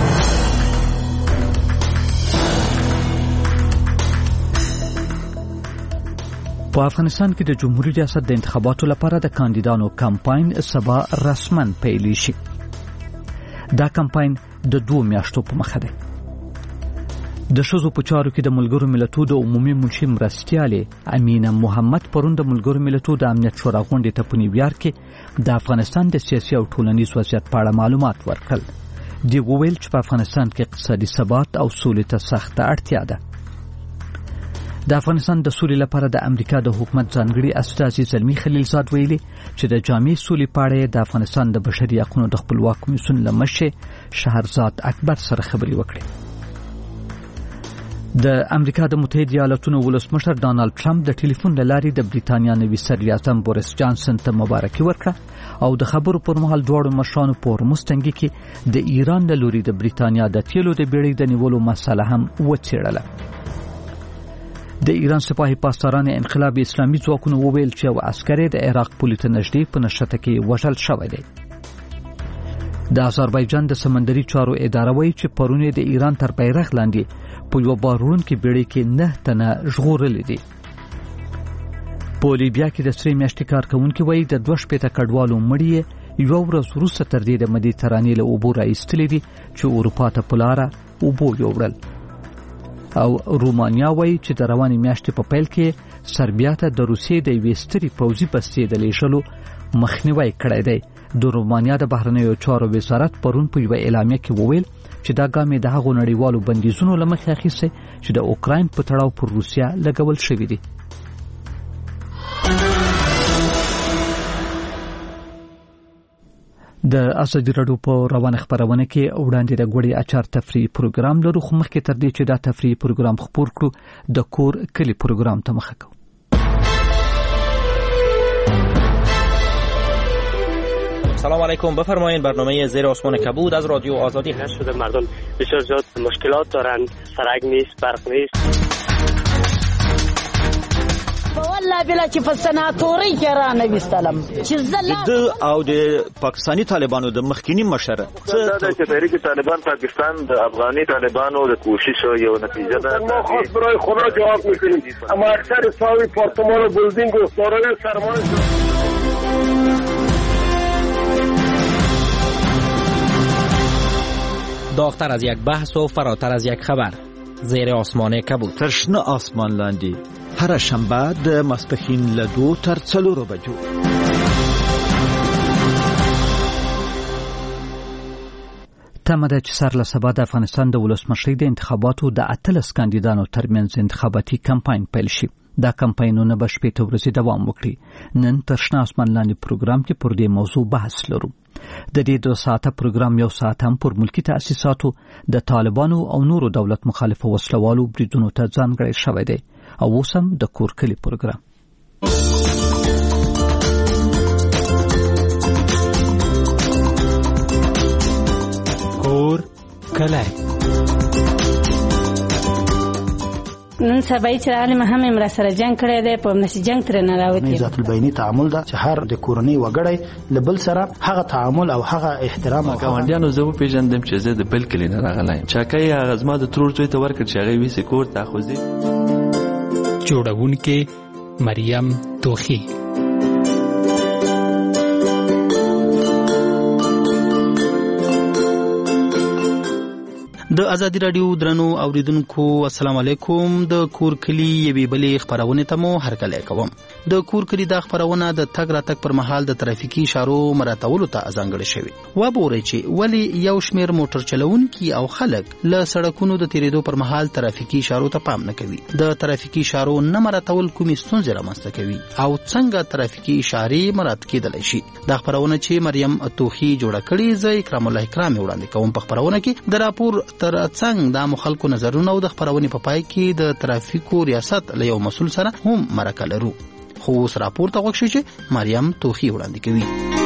په افغانستان کې د جمهوریت ریاست د انتخاباتو لپاره د کاندیدانو کمپاین سبا رسماً پیل شي. دا کمپاین د دوه میاشتو په مخه دی. د ښځو په چارو کې د ملګرو ملتونو د عمومي منشي مرستیالې امینه محمد پرون د ملګرو ملتونو د امنیت شورا غونډې ته په نیویارک کې د افغانستان د سیاسي او ټولنیز وضعیت په اړه معلومات ورکړل. دی وویل چې په افغانستان کې اقتصادي ثبات او سولې ته سخته اړتیا ده. د افغانستان د سولې لپاره د امریکا د حکومت ځانګړي استازي زلمی خلیلزاد ویلي چې د جامع سولې په اړه د افغانستان د بشري حقوقو د خپلواک کمیسیون له مشر شهرزاد اکبر سره خبرې وکړې. د امریکا د متحده ایالاتونو ولسمشر ډانلډ ټرمپ د ټلیفون له لارې د بریتانیا نوي صدر اعظم بوریس جانسن ته مبارکي ورکړه او د خبرو پر مهال دواړو مشرانو په هرمز تنګي کې د ایران له لوري د بریتانیا د تیلو د بیړۍ د نیولو مسله هم وڅېړله. د ایران سپاهي پاسداران انقلاب اسلامي ځواکونو وویل چې یو عسکر د عراق پولې ته نږدې په نښته کې وژل شوی دی. د آذربایجان د سمندري چارو اداره وایي چې پرون د ایران تر بیرغ لاندې په یو بارونکي بیړۍ کې نه تنه ژغورلي دي. په لیبیا کې د سرې میاشتې کارکوونکي وایي د دوه شپېته کډوالو مړي یو ورځ وروسته تر دې د مدیترانې له اوبو راایستلي دي چې اروپا ته په لاره اوبو یوړل. او رومانیا وایي چې د روانې میاشتې په پیل کې سربیا ته د روسیې د یوې سترې پوځي بستې د لیږلو مخنیوی کړی دی. د رومانیا د بهرنیو چارو وزارت پرون په یوه اعلامیه کې وویل چې دا ګام د هغو نړیوالو بندیزونو له مخې اخیستی چې د اوکراین په تړاو پر روسیا لګول شوي دي. د ازادي راډیو په روانه خبرونه کې وړاندې د غوړي اچار تفریحي پروګرام لرو، خو مخکې تر دې چې دا تفریحي پروګرام خپور کړو د کور کلی پروګرام ته مخه کوو. سلام علیکم، بفرمایید. برنامه زیر آسمان کبود از رادیو آزادی هست. شده مردم بسیار زیاد مشکلات دارند، سرک نیست، برق نیست. والله بلا چې په سناتوري کې را نه وستلم چې زله د او د پاکستانی طالبانو د مخکینی مشر څه د تحریک طالبان پاکستان د افغاني طالبانو د کوشش یو نتیجه ده. ما خاص برای خدا جواب میکنیم، اما اکثر ساوی پارتمان و بلدینگ و سارای سرمان داغتر از یک بحث و فراتر از یک خبر. زیر آسمان کبود. ترشنه آسمان لاندی هر شنبه د ماسپښین له دوه تر څلورو بجو. تمه ده چې سر له سبا د افغانستان د ولسمشرۍ د انتخاباتو د اتلس کاندیدانو ترمنځ انتخاباتي کمپاین پیل شي. دا کمپاینونه به شپېته ورځې دوام وکړي. نن ترشنه آسمان لاندې پروګرام کې پر دې موضوع بحث لرو. د دې دوه ساعته پروګرام یو ساعت هم پر ملکی تأسیساتو د طالبانو او نورو دولت مخالفو وسلوالو بریدونو ته ځانګړی شوی دی. او اوس هم د کور کلی پروګرام. کور کلی نن سبا چې عالم هم امر سره جنگ کړی دی، په نش جنگ تر نه راوتی. ذات البینی تعامل دا چې هر د کورنۍ وګړی لبل سره هغه تعامل او هغه احترام او ګاونډیانو زه پیژندم چې زه د بل کلی نه راغلایم. چاکای هغه زما د ترور ځای ته ورکړ چې هغه وی سکور تاخذي جوړونکې مریم توخی. د ازادي رادیو درنو اوریدونکو السلام علیکم. د کور کلی یوې بلې خبرونه ته مو هرکلی کوم. د کور کلی د خبرونه د تګ راتګ پر مهال د ترافیکي اشارو مراعاتولو ته ځانګړې شوی. و به ورئ چې ولې یو شمېر موټر چلونکي او خلک له سړکونو د تیریدو پر مهال ترافیکي اشارو ته پام نه کوي. د ترافیکي اشارو نه مراعاتول کومې ستونزې رامنځته کوي او څنګه ترافیکي اشارې مراعات کېدلی شي. دا خبرونه چې مریم توخي جوړه کړې، زه اکرام الله اکرامي وړاندې کوم. په خبرونه کې د راپور تر څنګ د مخالکو نظرونه او د خبرونې په پای کې د ترافیکو ریاست له یو مسول سره هم مرکه لرو. خو اوس راپور ته غوښ شي چې مریم توخي وړاندې کوي.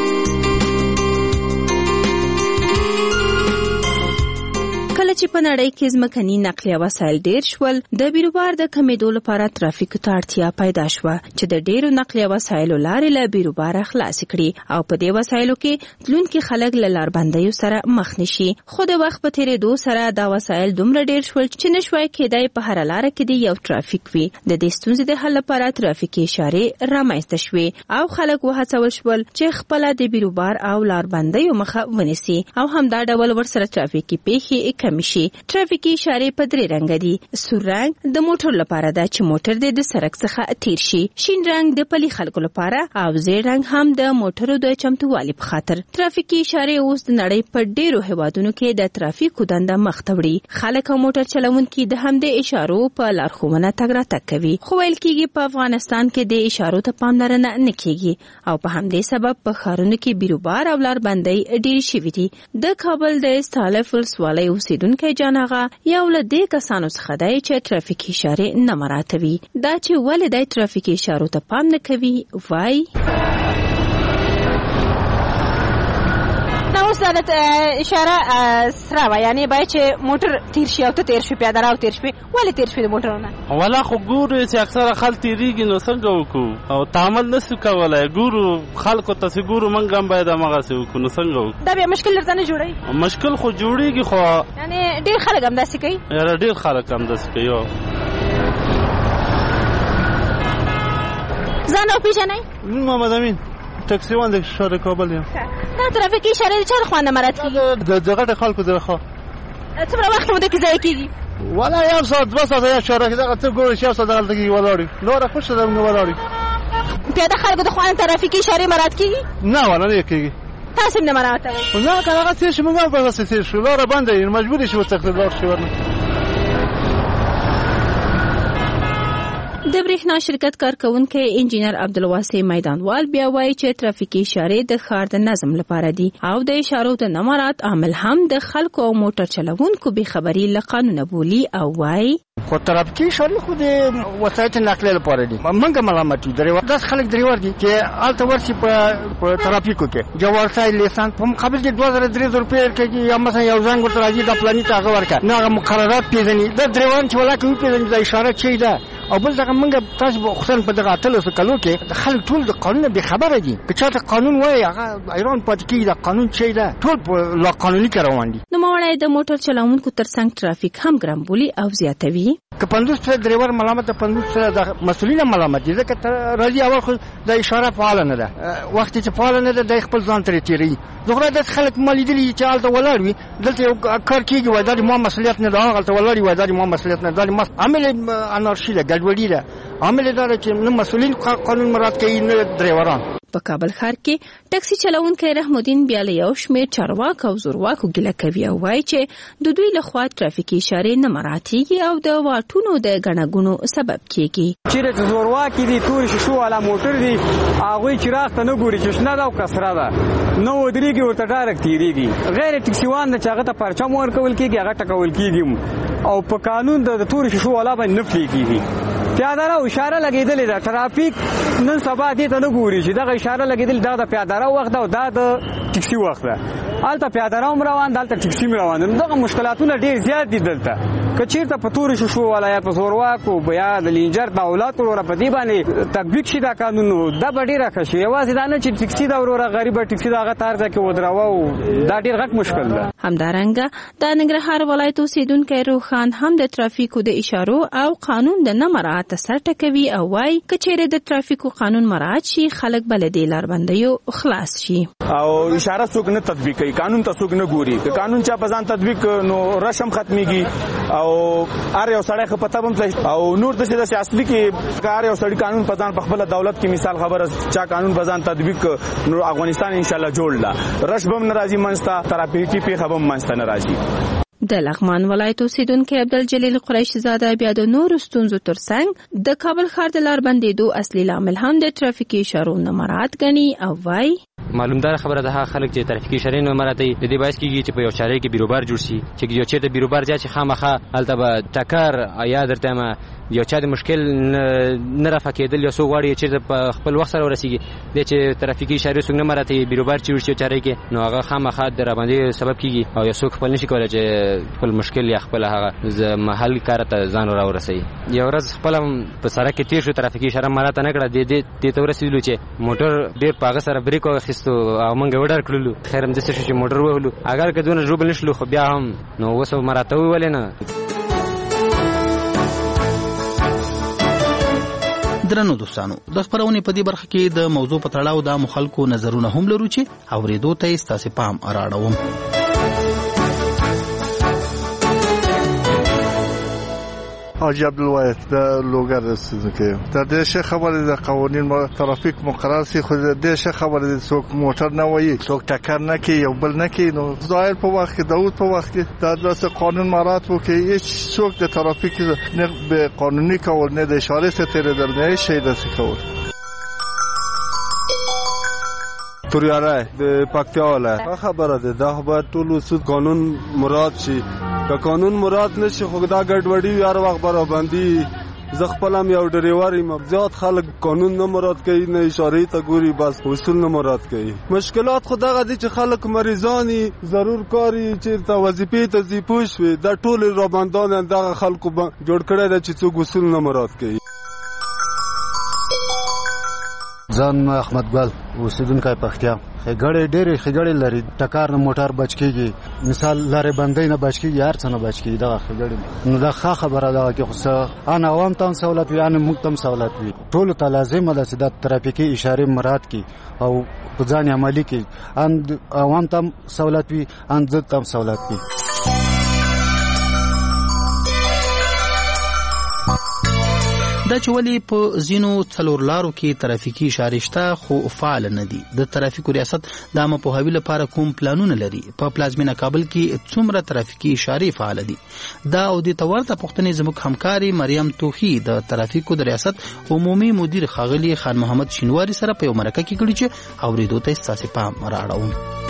کله چې په نړۍ کې ځمکني نقلیه وسایل ډېر شول، د بیروبار د کمېدو لپاره ترافیکو ته اړتیا پیدا شوه چې د ډېرو نقلیه وسایلو لارې له بیروباره خلاصې کړي او په دې وسایلو کې تلونکي خلک له لاربندیو سره مخ نشي. خو د وخت په تېرېدو سره دا وسایل دومره ډېر شول چې نشوای کېدای په هره لاره کې د یو ترافیک وي. د دې ستونزې د حل لپاره ترافیکي اشارې رامنځته شوې او خلک وهڅول شول چې خپله د بیروبار او لاربندیو مخه ونیسي او همدا ډول ورسره ترافیکي پیښې کمې شي. ترافیکي اشارې په درې رنګه دي. سور رنګ د موټر لپاره ده چې موټر دې د سړک څخه تیر شي. شین رنګ د پلي خلکو لپاره او زیړ رنګ هم د موټرو د چمتووالي په خاطر. ترافیکي اشارې اوس د نړۍ په ډیرو هیوادونو کې د ترافیکو دنده مخ ته وړي. خلک او موټر چلونکي د همدې اشارو په لارښوونه تګ راتګ کوي. خو ویل کېږي په افغانستان کې د اشارو ته پاملرنه نه کېږي او په همدې سبب په ښارونو کې بیروبار او لاربندۍ ډېرې شوي دي. د کابل د استالف ولسوالۍ اوسېدونکي کې جان آغا یو له دې کسانو څخه دی چې ترافیکي اشارې نه مراعاتوي. دا چې ولې دی ترافیکي اشارو ته پام نه کوي وای اوس دا اشاره سره وای، یعنی باید چې موټر تیر شي او ته تیر شي، پیاده رو تیر شي. ولې تیر شي د موټرونه؟ ولا خو ګورو چې اکثره خلک تیریږي نو څنګه وکړو او تعامل نسو کولای. ګورو خلکو ته چې ګورو موږ هم باید همغه څه وکړو. نو څنګه وکړو؟ دا بیا مشکل درته نه جوړوي؟ مشکل خو جوړیږي، خو یعنی ډېر خلک همداسې کوي. یاره ډېر خلک همداسې کوي. ځان راپېژنئ؟ محمد امین، ټکسي وان د شهر کابل یم. دا ترافیکي اشارې د چا لخوا نه مراعات کېږي؟ د غټو خلکو د لخوا. څومره وخت مو دې کې ضایع کېږي؟ ولا یو ساعت دوه ساعته یا چهاره کې دغه ته ګورې چې یو ساعت دغلته کې ولاړ وي. نوره خوښه ده موږ ولاړ یو. پیاده خلکو د خوا نه ترافیکي اشارې مراعات کېږي؟ نه ولا نه کېږي. تاسو هم نه مراعاتوئ؟ نه که هغه تېر شي موږ هم په هغسې تېر شو. لاره بنده وي، مجبور یې شو وڅکړو لاړ شي. ورنه د برېښنا شرکت کارکونکی انجینر عبدالواسع میدانوال بیا وایي چې ترافیکي اشارې د ښار د نظم لپاره دي او د اشارو د نه مراعات عامل هم د خلکو او موټر چلوونکو بېخبري له قانونه بولي او وایي خو ترافیکي اشارې خو د وسایط نقلیه لپاره دي. موږ ملامت یو. درېور داسې خلک درېور دي چې هلته ورشي په ترافیکو کې جوارسای لیسان په مقابل کې دوه زره درې زره روپۍ ورکوي یا مثلا یو زنګ ورته راځي دا فلاني ته هغه ورکړه. نه هغه مقررات پېژني. دا درېوران چې ولاکه وپېژني دا اشاره چی ده. او بل دغه موږ تاسو خصوصا په دغه اتلسو کلو کې خلک ټول د قانون بې خبره دي. که چاته قانون وایي هغه حیران پاتې کېږي دا قانون چی ده. ټول په لاقانوني کې روان دي. نوموړی د موټر چلوونکو ترڅنګ ترافیک هم ګرم بولي او زیاتوي. که پنځوس فیصد درېور ملامت ده، پنځوس فیصد د مسؤلین ملامت دي. ځکه راځي اول خو د اشاره فعاله نه ده. وخت چې فعاله نه ده دی خپل ځان ترې تېروي. زه خو داسې خلک ما لیدلي چې هلته ولاړ وي، دلته یو کار کېږي وایي دا د ما مسؤلیت نه ده. هغلته ولاړ وي وایي دا د ما مسؤلیت نه ده. دا عامل انارشي ده، ګډوډي ده. عامل دا ده چې نه مسؤلین قانون مراعات کوي نه درېوران. په کابل ښار کې ټکسي چلوونکی رحمالدین بیا له یو شمېر چارواکو او زورواکو ګیله کوي او وایي چې د دوی لخوا ترافیکي اشارې نه مراعاتېږي او د واټونو د ګڼه ګوڼو سبب کېږي. چیرې چې زورواکي دي، تورې شیشو والا موټر دي، هغوی چراغ ته نه ګوري چې شنه ده او که سره ده، نه ودرېږي ورته ډایرکټ تېرېږي. غیر ټکسیوان ده چې هغه ته پرچم ورکول کېږي، هغه ټکول کېږي او په قانون د تورې شیشو والا باندې نه پلي کېږي. پیاده رو اشاره لګېدلې ده. ترافیک نن سبا دې ته نه ګوري چې دغه اشاره لګېدلې دا د پیاده رو وخت ده او دا د ټکسي وخت ده. هلته پیاده رو هم روان ده، هلته ټکسي هم روان ده. دغه مشکلاتونه ډېر زیات دي دلته. که چېرته په تورې شیشو والا یا په زورواکو یا د لینجر دولت وروره په دې باندې تطبیق شي دا قانون، دا به ډېره ښه شي. یوازې دا نه چې ټکسي ده وروره غریبه ټکسي د هغه تار ځای کې ودروه او دا ډېر غټ مشکل ده. همدارنګه د ننګرهار ولایت اوسېدونکی روخان هم د ترافیکو د اشارو او قانون د نه مراعات سر ټکوي او وایي که چېرې د ترافیکو قانون مراعات شي خلک به له دې لاربندیو خلاص شي. او اشاره څوک نه تطبیق کوي، قانون ته څوک نه ګوري. که قانون چا په ځان تطبیق نو رشم ختميږي او هر یو سړی خو پته بم ځي او نور د څه اصلي کې هر یو سړی قانون په ځان په خپل دولت کې مثال خبره چا قانون په ځان تطبیق نو افغانستان ان شاء الله جوړ لا رش بم ناراضي منستا ترافیکي پیښه بم منستا ناراضي. د لغمان ولایت اوسیدونکو عبدالجلیل قریشی زاده بیا د نور ستونزو ترڅنګ د کابل ښار د لار بندیدو اصلي لامل هم د ترافیکي اشارو نه مراعات ګڼي او وایي معلومدار خبره ده خلک چې ترافیکي اشارې نه مراعاتوي د دې باعث کېږي چې په یو چارې کې بیروبار جوړ شي چې یو چیرته بیروبار ځای چې خامخا هلته به ټکر یا درته ما یو چا د مشکل نه رافع کېدل یا څوک غواړي چې په خپل وخت سره ورسیږي د چې ترافیکي اشارې څوک نه مراعاتوي بیروبار چې ورشي چارې کې نو هغه خامخا د راباندې سبب کېږي او یو څوک خپل نشي کولی چې خپل مشکل یا خپل هغه محل کار ته ځان راورسوي. یو ورځ خپل په سړک کې تیر شو ترافیکي اشاره مراعات نه کړه د دې ته ورسېدلو چې موټر ډېر په هغه سره بریک واخیستو او موږ وډار کړلو. خیر همداسې شو چې موټر وهلو اگر که دونه ژوبل نشلو خو بیا هم نو اوس مراعات ولې نه. درنو دوستانو د خبرونې په دې برخه کې د موضوع په تړاو د مخالکو نظرونه هم لرو چې اوریدو ته ستاسو پام راړوم. حاجی عبدالواحد د لوګر رسیدونکو د دې شه خبره د قوانین ترافیک مقرر سي خو د دې شه خبره د څوک موټر نه وایي څوک ټکر نه کوي یو بل نه کوي نو ظاهر په وخت کې داود په وخت کې د داسې قانون مراعات وکړي هیڅ څوک د ترافیک نه به قانوني کول نه د اشاره ستاره درنه شي داسې کول. توریاره د پکتیا ولا خبره ده دا به ټول اصول قانون مراد شي که قانون مراد نشي خو دا ګډوډي هر وخت برابندي زه خپلم یو ډریور یم زیات خلک قانون نه مراد کوي نه اشاره ته ګوري بس اصول نه مراد کوي. مشکلات خو دغه دي چې خلک مریضانی ضرور کاری چې ته وظیفې ته زی پوښوي دا ټول رابندان دغه خلکو جوړ کړی دا چې څوک اصول نه مراد کوي. ځان احمد ګل اوسیدونکی پکتیا خګړې ډېرې خګړې لري ټکر نه موټر بچ کیږي مثال لارې بندۍ نه بچ کیږي هر څه نه بچ کیږي دغه خګړې نو دا ښه خبره ده چې خو ان عوام ته سہولت وي ان موږ ته سہولت وي ټول ته لازم ده چې د ترافیکي اشارې مراعات کی او په ځان عملي کی ان عوام ته سہولت وي ان ځد ته سہولت وي. دا چې ولې په ځینو څلور لارو کې ترافیکي اشارې شته خو فعال نه دي. د ترافیکو ریاست د عامه پوهاوي لپاره کوم پلانونه لري؟ په پلازمینه کابل کې څومره ترافیکي اشارې فعال دي؟ دا او د تورته پښتنې زموږ همکاري مریم توخی د ترافیکو د ریاست عمومي مدیر خاغلی خان محمد شینواری سره په یو مرکه کې کړي چې اوریدو ته ستاسو پام راړوم.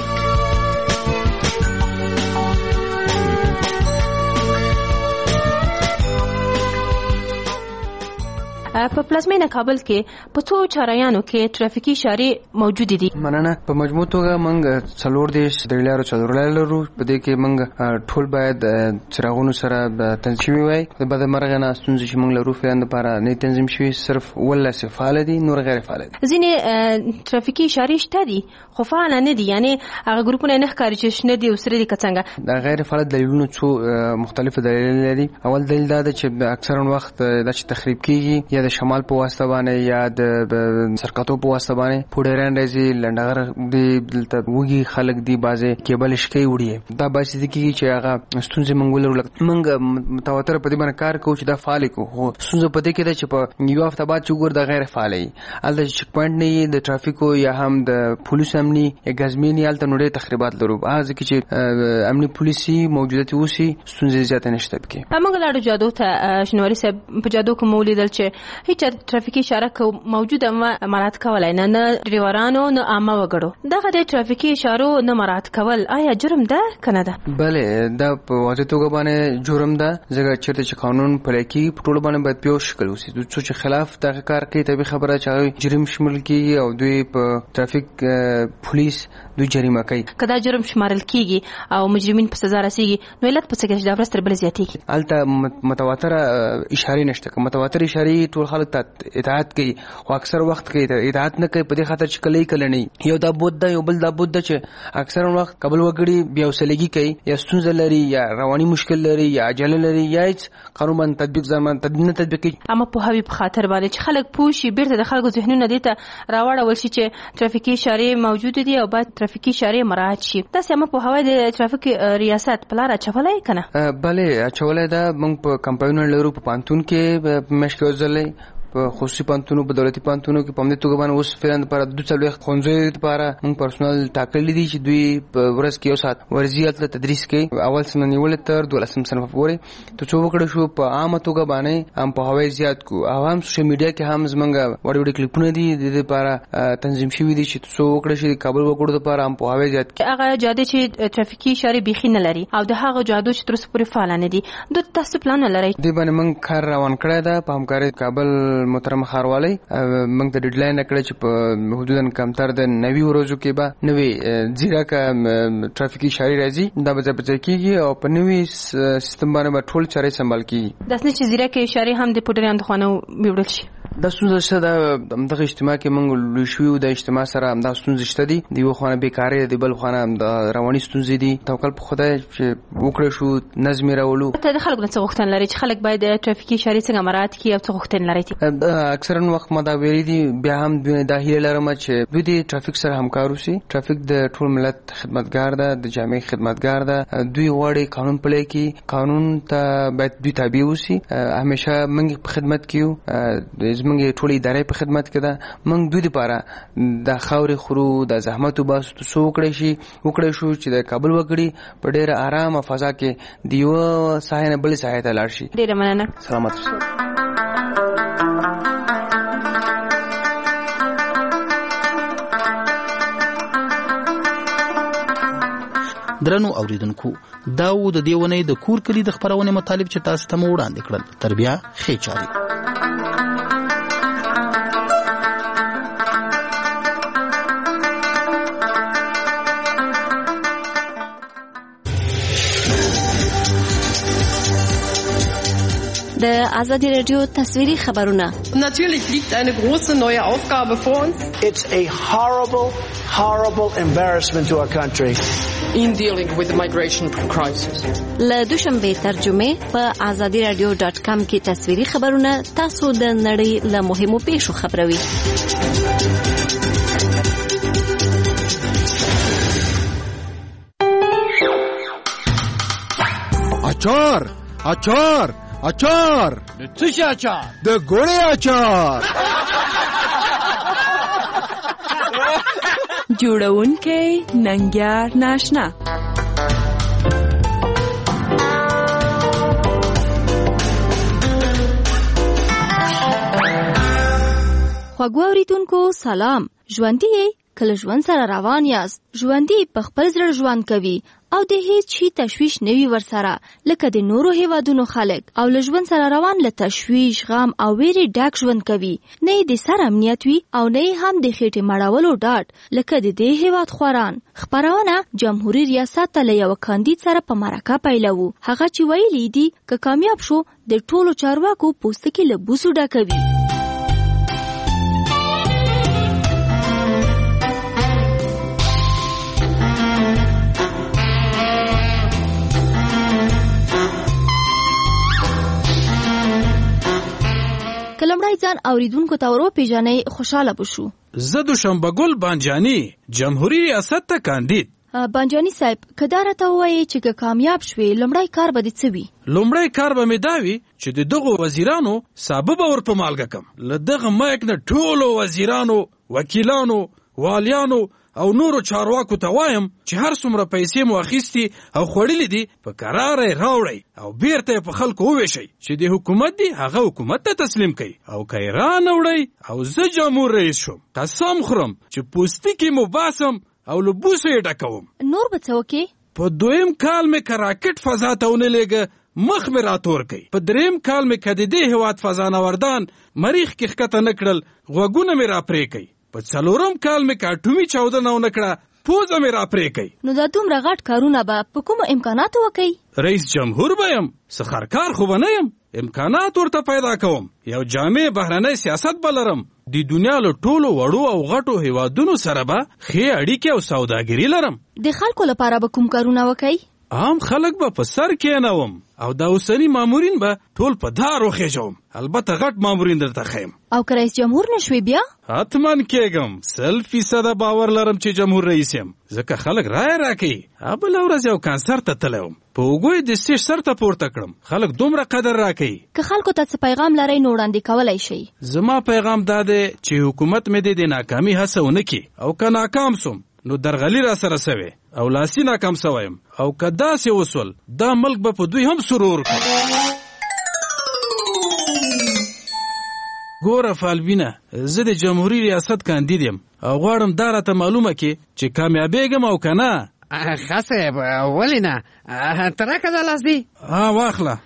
په پلازمینه کابل کې په څو چارایانو کې ترافیکي اشارې موجود دي. مننه. په مجموع توګه موږ څلور دیش د لارو څلور لارو په دې کې موږ ټول باید چراغونو سره تنظیم وي. د بد مرغه نه ستونزې چې موږ لرو فعلا لپاره نه تنظیم شوي صرف ولله فعال دي نور غیر فعال دي. ځینې ترافیکي اشارې شته دي خو فعال نه دي یعنی هغه ګروپونه نه ښکاري چې شنه دي او سره دي کڅنګه. دا غیر فعال دلیلونه څو مختلف دلایل لري. اول دلیل دا ده چې اکثرا وخت د تخریب کیږي د شمال په واسطه باندې یا د سرکاتو په واسطه باندې پوډران راځي لنډغر دی دلته وږي خلک دی بازه کیبل شکی وړي دا باسي کیږي چې هغه ستونزې منګول ورلګ منګ متواتر په دې باندې کار کوو چې دا فعال کو خو ستونزه په دې کې ده چې په یو هفته بعد چې ګور د غیر فعالي الته چک پوینټ نه د ترافیکو یا هم د پولیس امني یا غزمینی الته نوړې تخریبات لرو هغه چې امني پولیسي موجودیت وسی ستونزې زیاته نشته پکې. موږ لاړو جادو ته شنواری صاحب په جادو کې مولیدل چې هیڅ ترافیکي اشاره کو موجوده مراعات کولای نه نه ډریورانو نه عامه وګړو دغه د ترافیکي اشارو نه مراعات کول آیا جرم ده کنه ده؟ بله دا په واضح توګه باندې جرم ده ځکه چې چې قانون پلی کی په ټول باندې باید پیو شکل وسی د څه چې خلاف دغه کار کوي طبي خبره چې جرم شامل کیږي او دوی په ترافیک پولیس دوی جریمه کوي. کدا جرم شمارل کیږي او مجرمین په سزا رسیږي نو علت په څه کې د ورستر بل زیاتې الته متواتر اشاره نشته متواتر اشاره ټول خلک ته اطاعت کوي خو اکثر وخت کې اطاعت نه کوي په دې خاطر چې کله کله نه یو دا بود دا یو بل دا بود چې اکثر وخت قبل وګړي بیا وسلګي کوي یا ستونزه لري یا رواني مشکل لري یا عجله لري یا قانون باندې تطبیق ځمان تدبیر نه تطبیق کوي. اما په هوی په خاطر باندې چې خلک پوه شي بیرته د خلکو ذهنونه دي ته راوړل شي چې ترافیکي اشارې موجود دي او باید ترافیکي اشارې مراعات شي. تاسو هم په هوای د ترافیک ریاست په لار چولای کنه؟ بله چولای دا موږ په کمپاینر لرو په پانتون کې مشکل ځلې په خصوصي پانتونو په دولتي پانتونو کې په دې توګه باندې اوس فعلا لپاره د څلوي خونځې لپاره موږ پرسونل ټاکلي دي چې دوی په ورځ کې یو ساعت ورزيات له تدریس کوي اول سم نیول تر دولسم صنف پورې ته څو وکړو شو په عامه توګه باندې هم په هوای زیات کو او هم سوشل میډیا کې هم زمونږ وړ وړ کلیپونه دي د دې لپاره تنظیم شوی دي چې څو وکړو شي کابل وکړو لپاره هم په هوای زیات کې هغه جاده چې ترافیکي اشارې بيخي نه لري او د هغه جادو چې تر اوسه پورې فعال نه دي د تاسو پلان لري دې باندې موږ کار روان کړی دا په همکارۍ کابل محترم خاروال موږ د ډیډلاین کړی چې په حدوداً کمتر د نوي ورځو کې به نوې ځیرکه ترافیکي اشارې راځي دا به ځای کېږي او په نوي سیستم باندې به ټول چارې سمبال کېږي. داسې چې ځیرکه اشارې هم د پټریان د خوانو ویوړل شي. دا ستونزه شته د دغه اجتماع کې موږ لوي شو د اجتماع سره هم دا ستونزه شته دي د یو خوانه بیکاري د بل خوانه هم د رواني ستونزې دي. توکل په خدای چې وکړو شو نظم راولو. ته د خلکو څخه غوښتنه لري چې خلک باید ترافیکي اشارې څنګه مراعات کړي او څه غوښتنه لري؟ اکثرا وخت ما دا ویلي دي بیا هم دوی د هیله لرم چې دوی د ترافیک سره همکار وشي. ترافیک د ټول ملت خدمتګار ده د جامع خدمتګار ده دوی غواړي قانون پلي کړي قانون ته باید دوی تابع وشي. همیشه موږ په خدمت کې یو زموږ ټول ادارې په خدمت کې ده موږ دوی لپاره د خاورې خورو د زحمت وباسو څو وکړي شي وکړي شو چې د کابل وګړي په ډېر آرام فضا کې د یو ساحه نه بل ساحه ته لاړ شي. ډېر مننه. سلامت اوسئ. درنو اوریدونکو دا و د دیونې د کور کلی د خبرونه مطالب چې تاسو ته وړاندې کړل تر بیا خې چاري. د ازادي رادیو تصویري خبرونه. Natürlich liegt eine große neue Aufgabe vor uns. It's a horrible, horrible embarrassment to our country. In dealing with the migration crisis. له دوشنبه ترجمه په ازادي رادیو ډاټ کام کې تصویري خبرونه تاسو د نړۍ له مهمو پیښو خبروي. اچار اچار اچار د څه شي اچار؟ د ګوړې اچار. جوړونکی ننګیار ناشنا. خواږه اوریدونکو سلام. ژوندۍ یې کله ژوند سره روان یاست ژوندۍ په خپل زړه ژوند کوي او د هیڅ شي تشویش نه وي ورسره لکه د نورو هیوادونو خلک او له ژوند سره روان له تشویش غم او ویرې ډک ژوند کوي نه د سر امنیت وي او نه هم د خېټې مړولو ډاډ لکه د دې هیواد خوران. خبرونه جمهوریت ریاست له یو کاندید سره په مرکه پیلوو هغه چې ویلي دي که کامیاب شو د ټولو چارواکو پوستکي له بوسو ډکوي. کلمړای ځان اوریدونکو ته ورو پیژنې خوشاله بشو. زه دوشنبه ګل بانجانی جمهوریت ریاست ته کاندید. بانجانی صاحب کدار ته وایي چې کامیاب شوي لمړی کار به دې څه وي؟ لمړی کار به مې دا وي چې د دغو وزیرانو سابه به ورپه مالګه کم له دغه مایک نه ټولو وزیرانو وکیلانو والیانو او نورو چارواکو ته وایم چې هر څومره پیسې مو اخیستي او خوړلې دي په قرار یې راوړئ او بیرته په خلکو وویشئ چې د حکومت دی هغه حکومت ته تسلیم کړئ او که یې رانوړئ او زه جمهور رئیس شوم قسم خورم چې پوستکي مو باسم او له بوسو یې ډکوم. نور به څه وکړې؟ په دویم کال مې که راکټ فضا ته ونه لېږه مخ مې راتور کوي. په دریم کال مې که د دې هېواد فضانوردان مریخ کې ښکته نه کړل غوږونه مې راپرې کوي. په څلورم کال مې که اټومي چاودنه ونه کړه پوزه مې راپرې کوي. نو دا دومره غټ کارونه به په کومو امکاناتو وکړئ؟ رئیس جمهور به یم څه خرکار خو به نه یم. امکانات ورته پیدا کوم، یو جامع بهرنی سیاست بلرم، د دنیا له ټولو وړو او غټو هیوادونو سره به ښې اړیکې او سوداګري لرم. د خلکو لپاره به کوم کارونه وکئ؟ عام خلک به په سر کېنوم او دا اوسني مامورین به ټول په دار وخېژوم. البته غټ مامورین درته ښیم. او که رئیس جمهور نشوې بیا؟ حتما کېږم. سل فیصده باور لرم چې جمهور رئیس یم، ځکه خلک رایه راکوي. بله ورځ یو کنسرت ته تللی وم، په اوږو یې د سټیج سر ته پورته کړم. خلک دومره قدر راکوي. که خلکو ته څه پیغام لرئ نو وړاندې کولی شئ. زما پیغام دا دی چې حکومت مې دې د ناکامي هڅه ونه کړي، او که ناکام سوم نو درغلي را سره سوی او لاسي ناکام سویم، او که داسې وسول دا ملک به په دوی هم سرور کړي. ګوره فالبینه، زه د جمهوری ریاست کاندید یم او غواړم دا راته معلومه کړي چې کامیابېږم او که نه. ښه صاحب، ولې نه؟ ته راکړه دا لاس دی. ها واخله.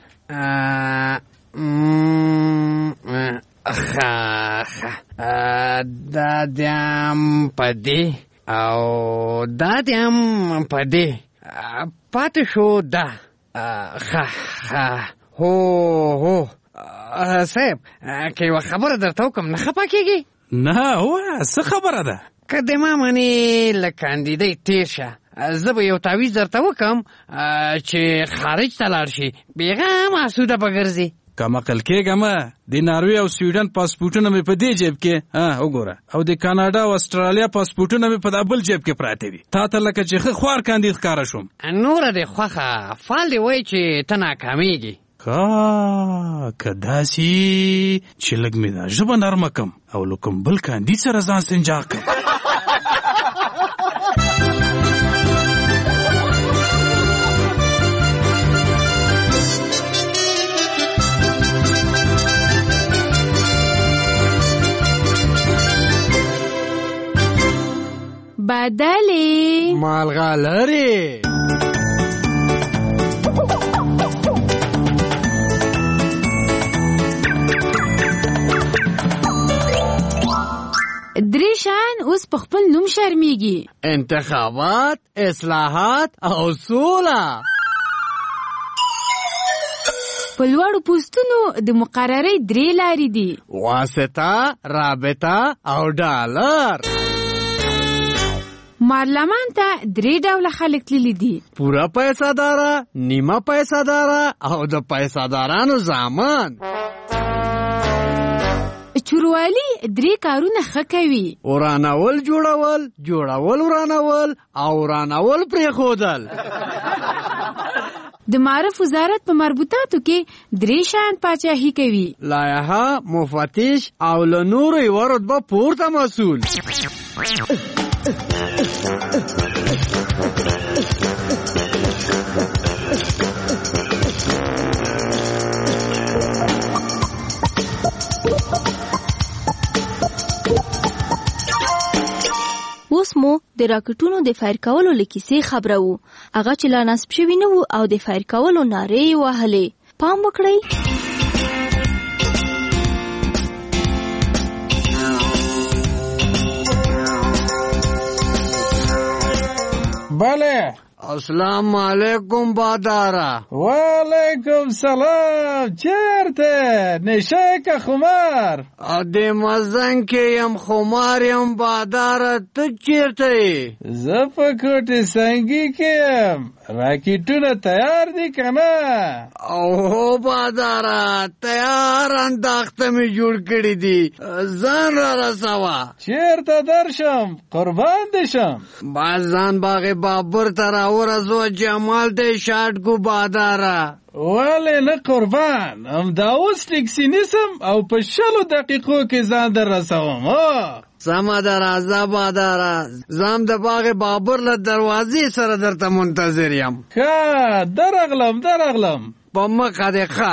ښه ښه، دا دیم په دې او دا دیم په دې پاتې شو. دا ښه ښه، هو هو صاحب، که یوه خبره درته وکړم نه خفه کېږي؟ نه ووایه، څه خبره ده؟ که د ما منې له کاندیدۍ تېر شه، زه به یو تعویض درته وکړم چې خارج ته لاړ شي، بېغم آسوده به ګرځي. کم عقل کېږم، د ناروې او سویډن پاسپورټونه مې په دې جیب کې وګوره، او د کاناډا او استرالیا پاسپورټونه مې په دا بل جیب کې پراته دي. تا ته لکه چې ښه خوار کاندید ښکاره شوم. نوره دې خوښه، فال دې وایي چې ته ناکامېږي. کا که داسې چې لږ مې دا ژبه نرمه کم او له کوم بل کاندید سره ځان سنجاق کم. بدلې مالغالرې درې شیان اوس په خپل نوم شرمېږي: انتخابات، اصلاحات او سوله. په لوړو پوستونو د مقررۍ درې لارې دي: واسطه، رابطه او ډالر. مارلمان ته درې ډوله خلک تللي دي: پوره پیسه داره، نیمه پیسه داره او د پیسه دارانو زامن. چوروالي درې کارونه ښه کوي: ورانول جوړول، جوړول ورانول او ورانول پرېښودل. د معرف وزارت په مربوطاتو کې درې شیان پاچاهي کوي: لایحه، مفتش او له نورو یوه رتبه پورته مسؤل. اوس مو د راکټونو د فایر کولو له کیسې خبره وو. هغه چې لا نصب شوي نه وو او د فایر کولو نارې یې وهلې. پام وکړئ. بله. السلام علیکم باداره. وعلیکم سلام. چیرته؟ نشه که خمار؟ د مزنګ کې یم، خمار یم باداره. ته چیرته یې؟ زه په کوټې سنګي کې یم. راکټونه تیار دي که نه؟ اوهو باداره، تیار انداخته مې جوړ کړي دي، ځان را رسوه. چیرته درشم؟ قربان دې شم. باز ځان باغ بابر ته راورسوه، جمال ته شاټ کو باداره. ولې نه قربان، همدا اوس ټیکسي نیسم او په شلو دقیقو کې ځان در رسوم. سمه ده، راځه باداره. زم د باغ بابر له دروازې سره درته منتظر یم. ښه، درغلم درغلم. په مخه دې ښه.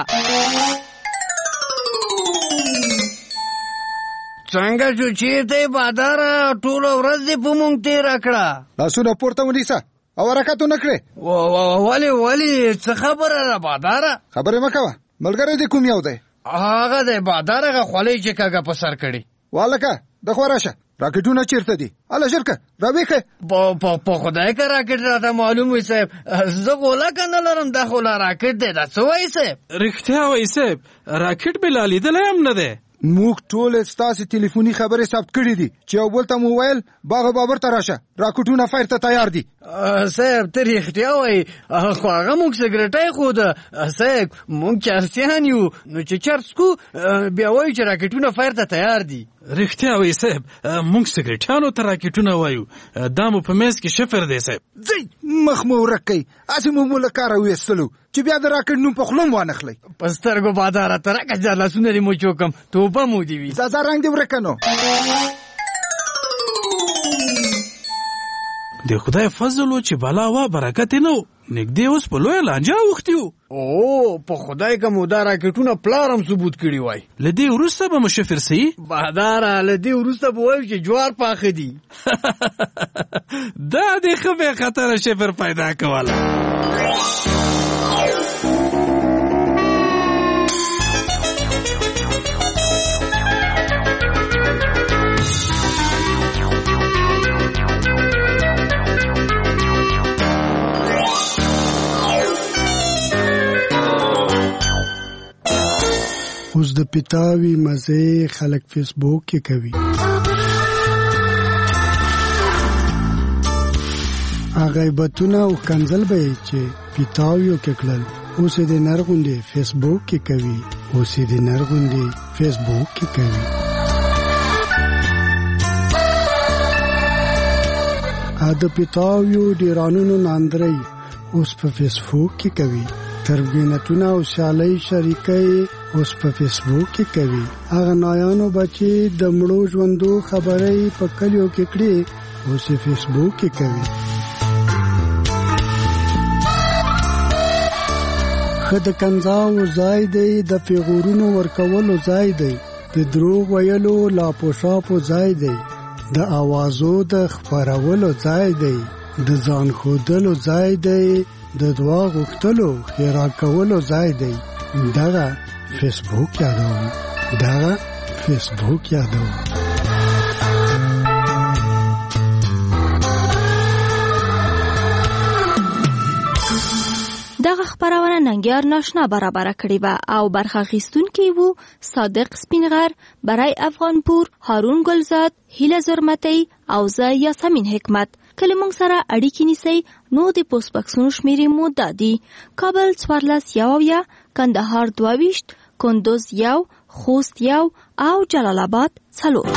څنګه شو؟ چیرته یې باداره؟ ټوله ورځ دې په مونږ تېره کړه. لاسونه پورته ونیسه او حرکت ونه کړې. ولې ولې څه خبره ده باداره؟ خبرې مه کوه. ملګری دې کوم یو دی؟ هغه دی باداره، هغه خولۍ چې کږه په سر کړي. والکه د خوا راشه. راکټونه چیرته دي؟ اله شرکه راويخه په په خدای کا راکټ راته معلوم وي صاحب. زه غولا کنه لرم دا خو لا راکټ دی. دا څه وایي صاحب؟ رښتیا وایي صاحب، راکټ به لا لیدلی هم نه دی. موږ ټول ستاسو ټلیفوني خبرې ثبت کړې دي چې یو بل ته مو ویل باغ بابر ته راشه، راکټونه فایر ته تیار دي. صاحب ته رښتیا وایي، خو هغه موږ سګرټی خو ده صاحب، موږ چرسیان یو، نو چې چرس کو بیا وایو چې راکټونه فایر ته تیار دي. رښتیا وایي صاحب، موږ سګرټیانو ته راکټونه وایو، دا مو په میز کې شفر دی صاحب. ځئ مخ مو ورک کوئ، هسې موږ مو له کاره ویستلو چې بیا د راکټ نوم په خوله م وانخلئ. په سترګو باداره ته راکړه چې لاسونه دې مو چوکم، توبه مو دې وي. ځه رنګ دې ورکه نو. د خدای فضل و چې بلا وا برکت نه و، نږدې اوس په لویه لانجه اوښتي وو. او په خدای که مو دا راکټونه پلار هم ثبوت کړي وای. له دې وروسته به مو شفر سي بهداره، له دې وروسته به وایو چې جوار پاخه دي. دا دې ښه بې خطره شفر پیدا کوله. اوس د پیتاوي مزه خلک فیسبوک کې کوي. هغه غیبتونه او کنزل به چې پیتاویو کې کړل اوس د نرغوندې فیسبوک کې کوي، اوس د نرغوندې فیسبوک کې کوي. ا د پیتاویو ډیرانونو ناندري اوس په فیسبوک کې کوي. تربینتونه او شالۍ شریکي اوس په فیسبوک کې کوي. هغه نایانو بچي د مړو ژوندو خبرې په کلیو کې کړي اوس په فیسبوک کې کوي. خد کنځاو ځای دی، د پیغورونو ورکولو ځای دی، د دروغ ویلو لا پوښاپو ځای دی، د اوازو د خبرولو ځای دی، د ځان خودلو ځای دی، د دعا غوښتلو خیرات کولو ځای دی. دغه فیسبوک یادوم، دغه فیسبوک یادوم. دغه خبرونه ننګیار ناشنا برابر کړی و او برخه اخیستونکي وو صادق سپینغر، برای افغانپور، هارون ګلزاد، هیله زرمتی او زه یاسمین حکمت. کله مونږ سره اړیکې نیسئ نو د پوسټ بکسونو شمیرې مو دا دي: کابل څوارلس یو اویا، کندهار دوه ویشت، کندوز یو، خوست یو او جلال آباد څلور.